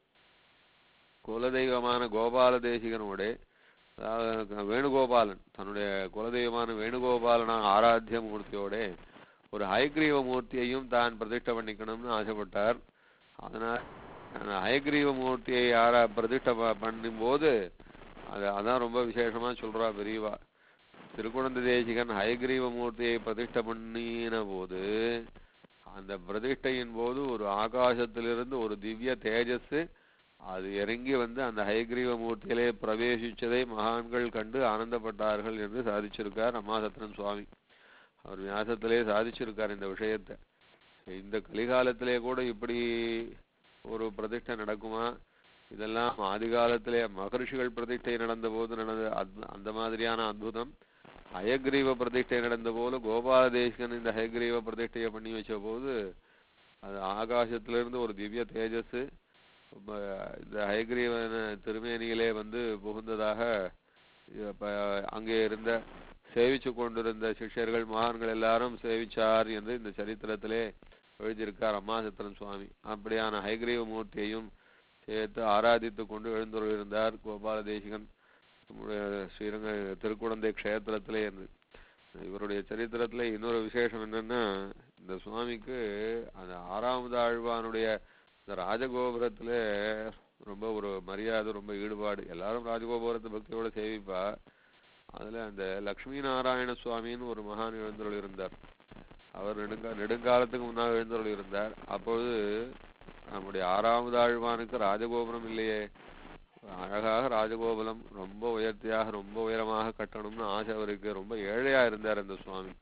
குலதெய்வமான கோபால தேசிகனோட வேணுகோபாலன் தன்னுடைய குலதெய்வமான வேணுகோபாலனா ஆராத்திய மூர்த்தியோட ஒரு ஹயக்ரீவ மூர்த்தியையும் தான் பிரதிஷ்டை பண்ணிக்கணும்னு ஆசைப்பட்டார். அதனால் ஹயக்ரீவ மூர்த்தியை யாரா பிரதிஷ்டை பண்ணும் போது அது அதான் ரொம்ப விசேஷமா சொல்றா பெரியவா. திருக்குடந்த தேசிகன் ஹயக்ரீவ மூர்த்தியை பிரதிஷ்டை பண்ணின போது அந்த பிரதிஷ்டையின் போது ஒரு ஆகாசத்திலிருந்து ஒரு திவ்ய தேஜஸ் அது இறங்கி வந்து அந்த ஹயக்ரீவ மூர்த்தியிலே பிரவேசிச்சதை மகான்கள் கண்டு ஆனந்தப்பட்டார்கள் என்று சாதிச்சிருக்கார் அம்மாசத்திரன் சுவாமி. அவர் வியாசத்திலே சாதிச்சிருக்கார் இந்த விஷயத்தை. இந்த கலிகாலத்திலே கூட இப்படி ஒரு பிரதிஷ்டை நடக்குமா? இதெல்லாம் ஆதி காலத்திலே மகர்ஷிகள் பிரதிஷ்டை நடந்த போது நடந்த அந்த மாதிரியான அற்புதம். ஹயக்ரீவ பிரதிஷ்டை நடந்த போது கோபால தேசிகன் இந்த ஹயக்ரீவ பிரதிஷ்டையை பண்ணி வச்ச போது அது ஆகாசத்திலிருந்து ஒரு திவ்ய தேஜஸ் இந்த ஹயக்ரீவன் திருமேனியிலே வந்து புகுந்ததாக அங்கே இருந்த சேவிச்சு கொண்டிருந்த சிஷ்யர்கள் மகான்கள் எல்லாரும் சேவிச்சார் என்று இந்த சரித்திரத்திலே எழுதியிருக்கார் அம்மாசத்திரன் சுவாமி. அப்படியான ஹயக்ரீவ மூர்த்தியையும் சேர்த்து ஆராதித்து கொண்டு எழுந்துள்ளிருந்தார் கோபால தேசிகன் ஸ்ரீரங்க திருக்குடந்தை க்ஷேத்திரத்திலே இருந்து. இவருடைய சரித்திரத்துல இன்னொரு விசேஷம் என்னன்னா இந்த சுவாமிக்கு அந்த ஆறாவது ஆழ்வானுடைய இந்த ராஜகோபுரத்துல ரொம்ப ஒரு மரியாதை, ரொம்ப ஈடுபாடு. எல்லாரும் ராஜகோபுரத்தை பக்தியோட சேவிப்பா. அதுல அந்த லக்ஷ்மி நாராயண சுவாமின்னு ஒரு மகான் எழுந்தருள் இருந்தார். அவர் நெடுங்கா நெடுங்காலத்துக்கு முன்னால் எழுந்தருள் இருந்தார். அப்பொழுது நம்முடைய ஆறாவது ஆழ்வானுக்கு ராஜகோபுரம் இல்லையே, அழகாக ராஜகோபுரம் ரொம்ப உயர்த்தியாக ரொம்ப உயரமாக கட்டணும்னு ஆசை அவருக்கு. ரொம்ப ஏழையா இருந்தார் அந்த சுவாமி.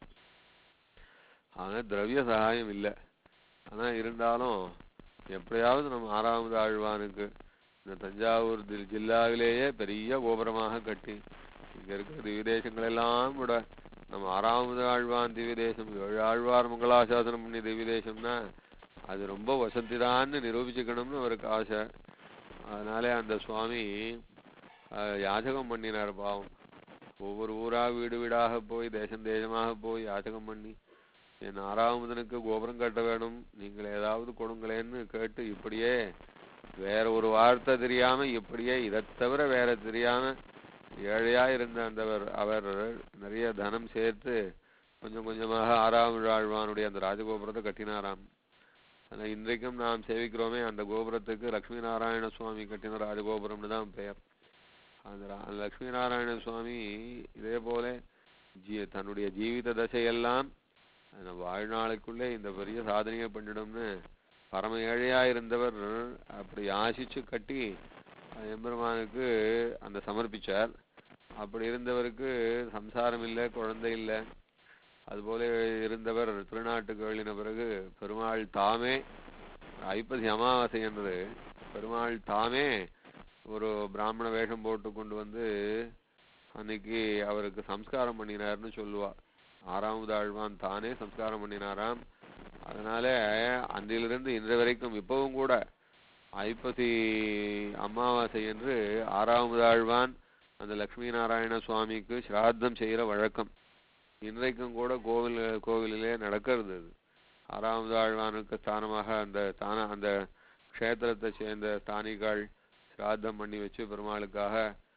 ஆனா திரவிய சகாயம் இல்லை. ஆனா இருந்தாலும் எப்படியாவது நம்ம ஆறாவது ஆழ்வானுக்கு இந்த தஞ்சாவூர் ஜில்லாவிலேயே பெரிய கோபுரமாக கட்டி இங்க இருக்கிற திவ்யதேசங்கள் எல்லாம் விட நம்ம ஆறாவது ஆழ்வான் திவ்யதேசம் ஏழு ஆழ்வார் மங்களாசாசனம் பண்ணி திவ்யதேசம்னா அது ரொம்ப வசதிதான்னு நிரூபிச்சுக்கணும்னு அவருக்கு ஆசை. அதனாலே அந்த சுவாமி யாச்சகம் பண்ணினார். பாவம் ஒவ்வொரு ஊரா வீடு வீடாக போய் தேசம் தேசமாக போய் யாச்சகம் பண்ணி என் ஆறாவதனுக்கு கோபுரம் கட்ட வேணும், நீங்கள் ஏதாவது கொடுங்களேன்னு கேட்டு இப்படியே வேற ஒரு வார்த்தை தெரியாம இப்படியே இதை தவிர வேற தெரியாம ஏழையா இருந்த அந்தவர் அவர் நிறைய தனம் சேர்த்து கொஞ்சம் கொஞ்சமாக ஆறாம் ஆழ்வானுடைய அந்த ராஜகோபுரத்தை கட்டினாராம். ஆனால் இன்றைக்கும் நாம் சேவிக்கிறோமே அந்த கோபுரத்துக்கு லக்ஷ்மி நாராயண சுவாமி கட்டின ராஜகோபுரம்னு தான் பெயர். அந்த லக்ஷ்மி நாராயண சுவாமி இதே போல ஜீ தன்னுடைய ஜீவித தசையெல்லாம் அந்த வாழ்நாளுக்குள்ளே இந்த பெரிய சாதனையை பண்ணிடும்னு பரம ஏழையா இருந்தவர் அப்படி ஆசிச்சு கட்டி எம்பெருமானுக்கு அந்த சமர்ப்பிச்சார். அப்படி இருந்தவருக்கு சம்சாரம் இல்லை, குழந்தை இல்லை. அதுபோல இருந்தவர் திருநாட்டுக்கு எழுதின பிறகு பெருமாள் தாமே ஐப்பசி அமாவாசை என்று பெருமாள் தாமே ஒரு பிராமண வேஷம் போட்டு கொண்டு வந்து அன்னைக்கு அவருக்கு சம்ஸ்காரம் பண்ணினார்னு சொல்லுவா. ஆறாவது ஆழ்வான் தானே சம்ஸ்காரம் பண்ணினாராம். அதனால அன்றிலிருந்து இன்று வரைக்கும் இப்பவும் கூட ஐப்பசி அமாவாசை என்று ஆறாவது ஆழ்வான் அந்த லக்ஷ்மி நாராயண சுவாமிக்கு சிராத்தம் செய்கிற வழக்கம் இன்றைக்கும் கூட கோவில் கோவிலிலே நடக்கிறது. ஆறாவது ஆழ்வானுக்கு ஸ்தானமாக அந்த தான அந்த க்ஷேத்திரத்தை சேர்ந்த ஸ்தானிகள் சிராத்தம் பண்ணி வச்சு பெருமாளுக்காக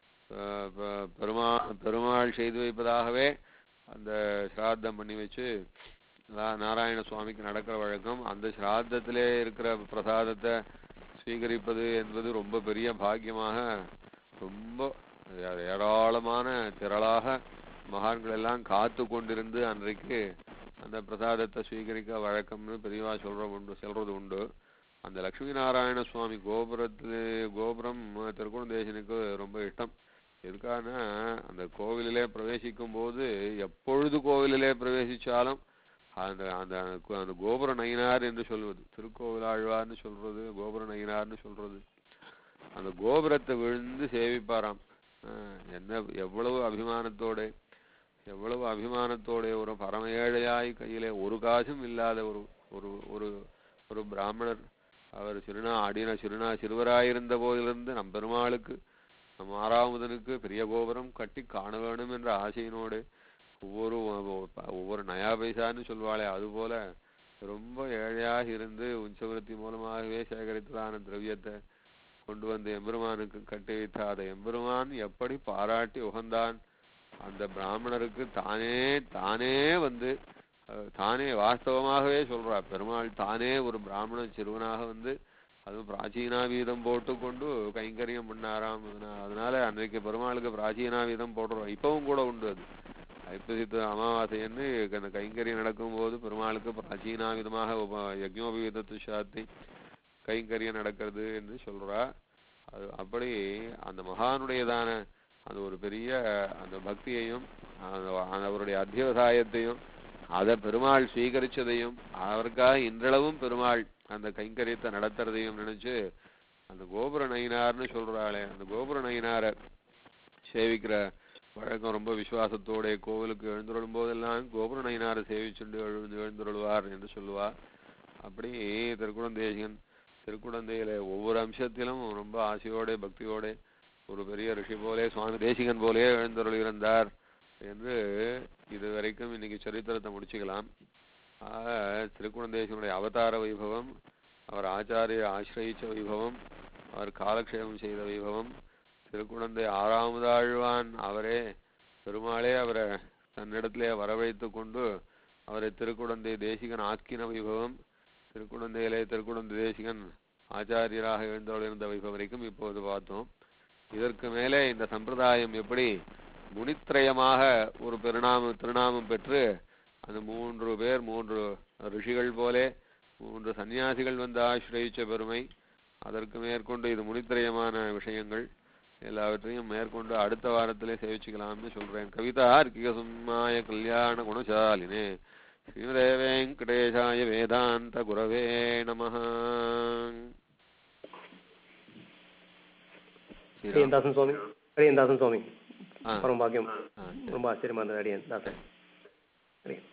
பெருமா பெருமாள் செய்து வைப்பதாகவே அந்த சிராத்தம் பண்ணி வச்சு நாராயண சுவாமிக்கு நடக்கிற வழக்கம். அந்த சிராத்தத்திலே இருக்கிற பிரசாதத்தை ஸ்வீகரிப்பது என்பது ரொம்ப பெரிய பாக்கியமாக ரொம்ப ஏராளமான திரளாக மகான்கள் எல்லாம் காத்து கொண்டிருந்து அன்றைக்கு அந்த பிரசாதத்தை ஸ்வீகரிக்க வழக்கம்னு பெரியவா சொல்ற உண்டு சொல்றது உண்டு. அந்த லக்ஷ்மி நாராயண சுவாமி கோபுரத்து கோபுரம் திருக்குணதேசனுக்கு ரொம்ப இஷ்டம். எதுக்கான அந்த கோவிலிலே பிரவேசிக்கும் போது எப்பொழுது கோவிலிலே பிரவேசிச்சாலும் அந்த அந்த அந்த கோபுர நயினார் என்று சொல்வது, திருக்கோவில் ஆழ்வார்னு சொல்றது, கோபுர நயினார்னு சொல்றது, அந்த கோபுரத்தை விழுந்து சேவிப்பாராம். என்ன எவ்வளவு அபிமானத்தோட எவ்வளவு அபிமானத்தோட ஒரு பரம ஏழையாய் கையிலே ஒரு காசும் இல்லாத ஒரு ஒரு ஒரு ஒரு பிராமணர் அவர் சிறுநா அடின சிறுநா சிறுவராயிருந்த போதிலிருந்து நம் பெருமாளுக்கு நம் ஆறாவதனுக்கு பெரிய கோபுரம் கட்டி காண வேணும் என்ற ஆசையினோடு ஒவ்வொரு ஒவ்வொரு நயா பைசான்னு சொல்வாளே அதுபோல ரொம்ப ஏழையாக இருந்து உஞ்சவருத்தி மூலமாகவே சேகரித்ததான திரவியத்தை கொண்டு வந்து எம்பெருமானுக்கு கட்டி வைத்த அதை எம்பெருமான் எப்படி பாராட்டி உகந்தான். அந்த பிராமணருக்கு தானே தானே வந்து தானே வாஸ்தவமாகவே சொல்றா. பெருமாள் தானே ஒரு பிராமண சிறுவனாக வந்து அதுவும் பிராச்சீனாவீதம் போட்டு கொண்டு கைங்கரியம் பண்ணாராம். அதனால அன்றைக்கு பெருமாளுக்கு பிராச்சீனாவீதம் போடுறோம். இப்பவும் கூட உண்டு. அது ஐப்பசி அமாவாசைன்னு அந்த கைங்கரியம் நடக்கும் போது பெருமாளுக்கு பிராச்சீனாவிதமாக யஜ்ஞோபவீதத்து சாத்தி கைங்கரியம் நடக்கிறது என்று சொல்றா. அது அப்படி அந்த மகானுடையதான அந்த ஒரு பெரிய அந்த பக்தியையும் அவருடைய அத்தியவசாயத்தையும் அதை பெருமாள் ஸ்வீகரிச்சதையும் அவருக்காக இன்றளவும் பெருமாள் அந்த கைங்கரியத்தை நடத்துறதையும் நினைச்சு அந்த கோபுர நயினார்னு சொல்றாளே அந்த கோபுர நயினாரை சேவிக்கிற வழக்கம் ரொம்ப விசுவாசத்தோட கோவிலுக்கு எழுந்துருளும் போதெல்லாம் கோபுர நயினாரை சேவிச்சுண்டு எழுந்து எழுந்துருள்வார் என்று சொல்லுவார். அப்படி திருக்குடந்தேசிகன் திருக்குடந்தையில ஒவ்வொரு அம்சத்திலும் ரொம்ப ஆசையோட பக்தியோட ஒரு பெரிய ரிஷி போலே சுவாமி தேசிகன் போலே எழுந்தருள் இருந்தார் என்று இது வரைக்கும் இன்னைக்கு சரித்திரத்தை முடிச்சுக்கலாம். ஆக திருக்குடந்தேசிகனுடைய அவதார வைபவம், அவர் ஆச்சாரிய ஆசிரயிச்ச வைபவம், அவர் காலக்ஷேபம் செய்த வைபவம், திருக்குடந்தை ஆறாவதாழ்வான் அவரே பெருமாளே அவரை தன்னிடத்திலே வரவழைத்து கொண்டு அவரை திருக்குடந்தை தேசிகன் ஆக்கின வைபவம், திருக்குடந்தையிலே திருக்குடந்தை தேசிகன் ஆச்சாரியராக எழுந்தருளிருந்த வைபவம் வரைக்கும் இப்போது பார்த்தோம். இதற்கு மேலே இந்த சம்பிரதாயம் எப்படி முனித்ரயமாக ஒரு பெருநாமம் திருநாமம் பெற்று அந்த மூன்று பேர் மூன்று ரிஷிகள் போலே மூன்று சன்னியாசிகள் வந்து ஆசிரயிச்ச பெருமை, அதற்கு மேற்கொண்டு இது முனித்திரயமான விஷயங்கள் எல்லாவற்றையும் மேற்கொண்டு அடுத்த வாரத்திலே சேவிச்சுக்கலாம்னு சொல்றேன். கவிதா அர்க்கிக சிம்மாய கல்யாண குணசாலினே ஸ்ரீமதே வெங்கடேசாய வேதாந்த குரவே நமஹ. அடியன் சுவாமி அடியன் தாசன் சுவாமி பரம பாக்கியம் ரொம்ப ஆச்சரியமா இருந்தது. அடியன் தாசன் அடியன்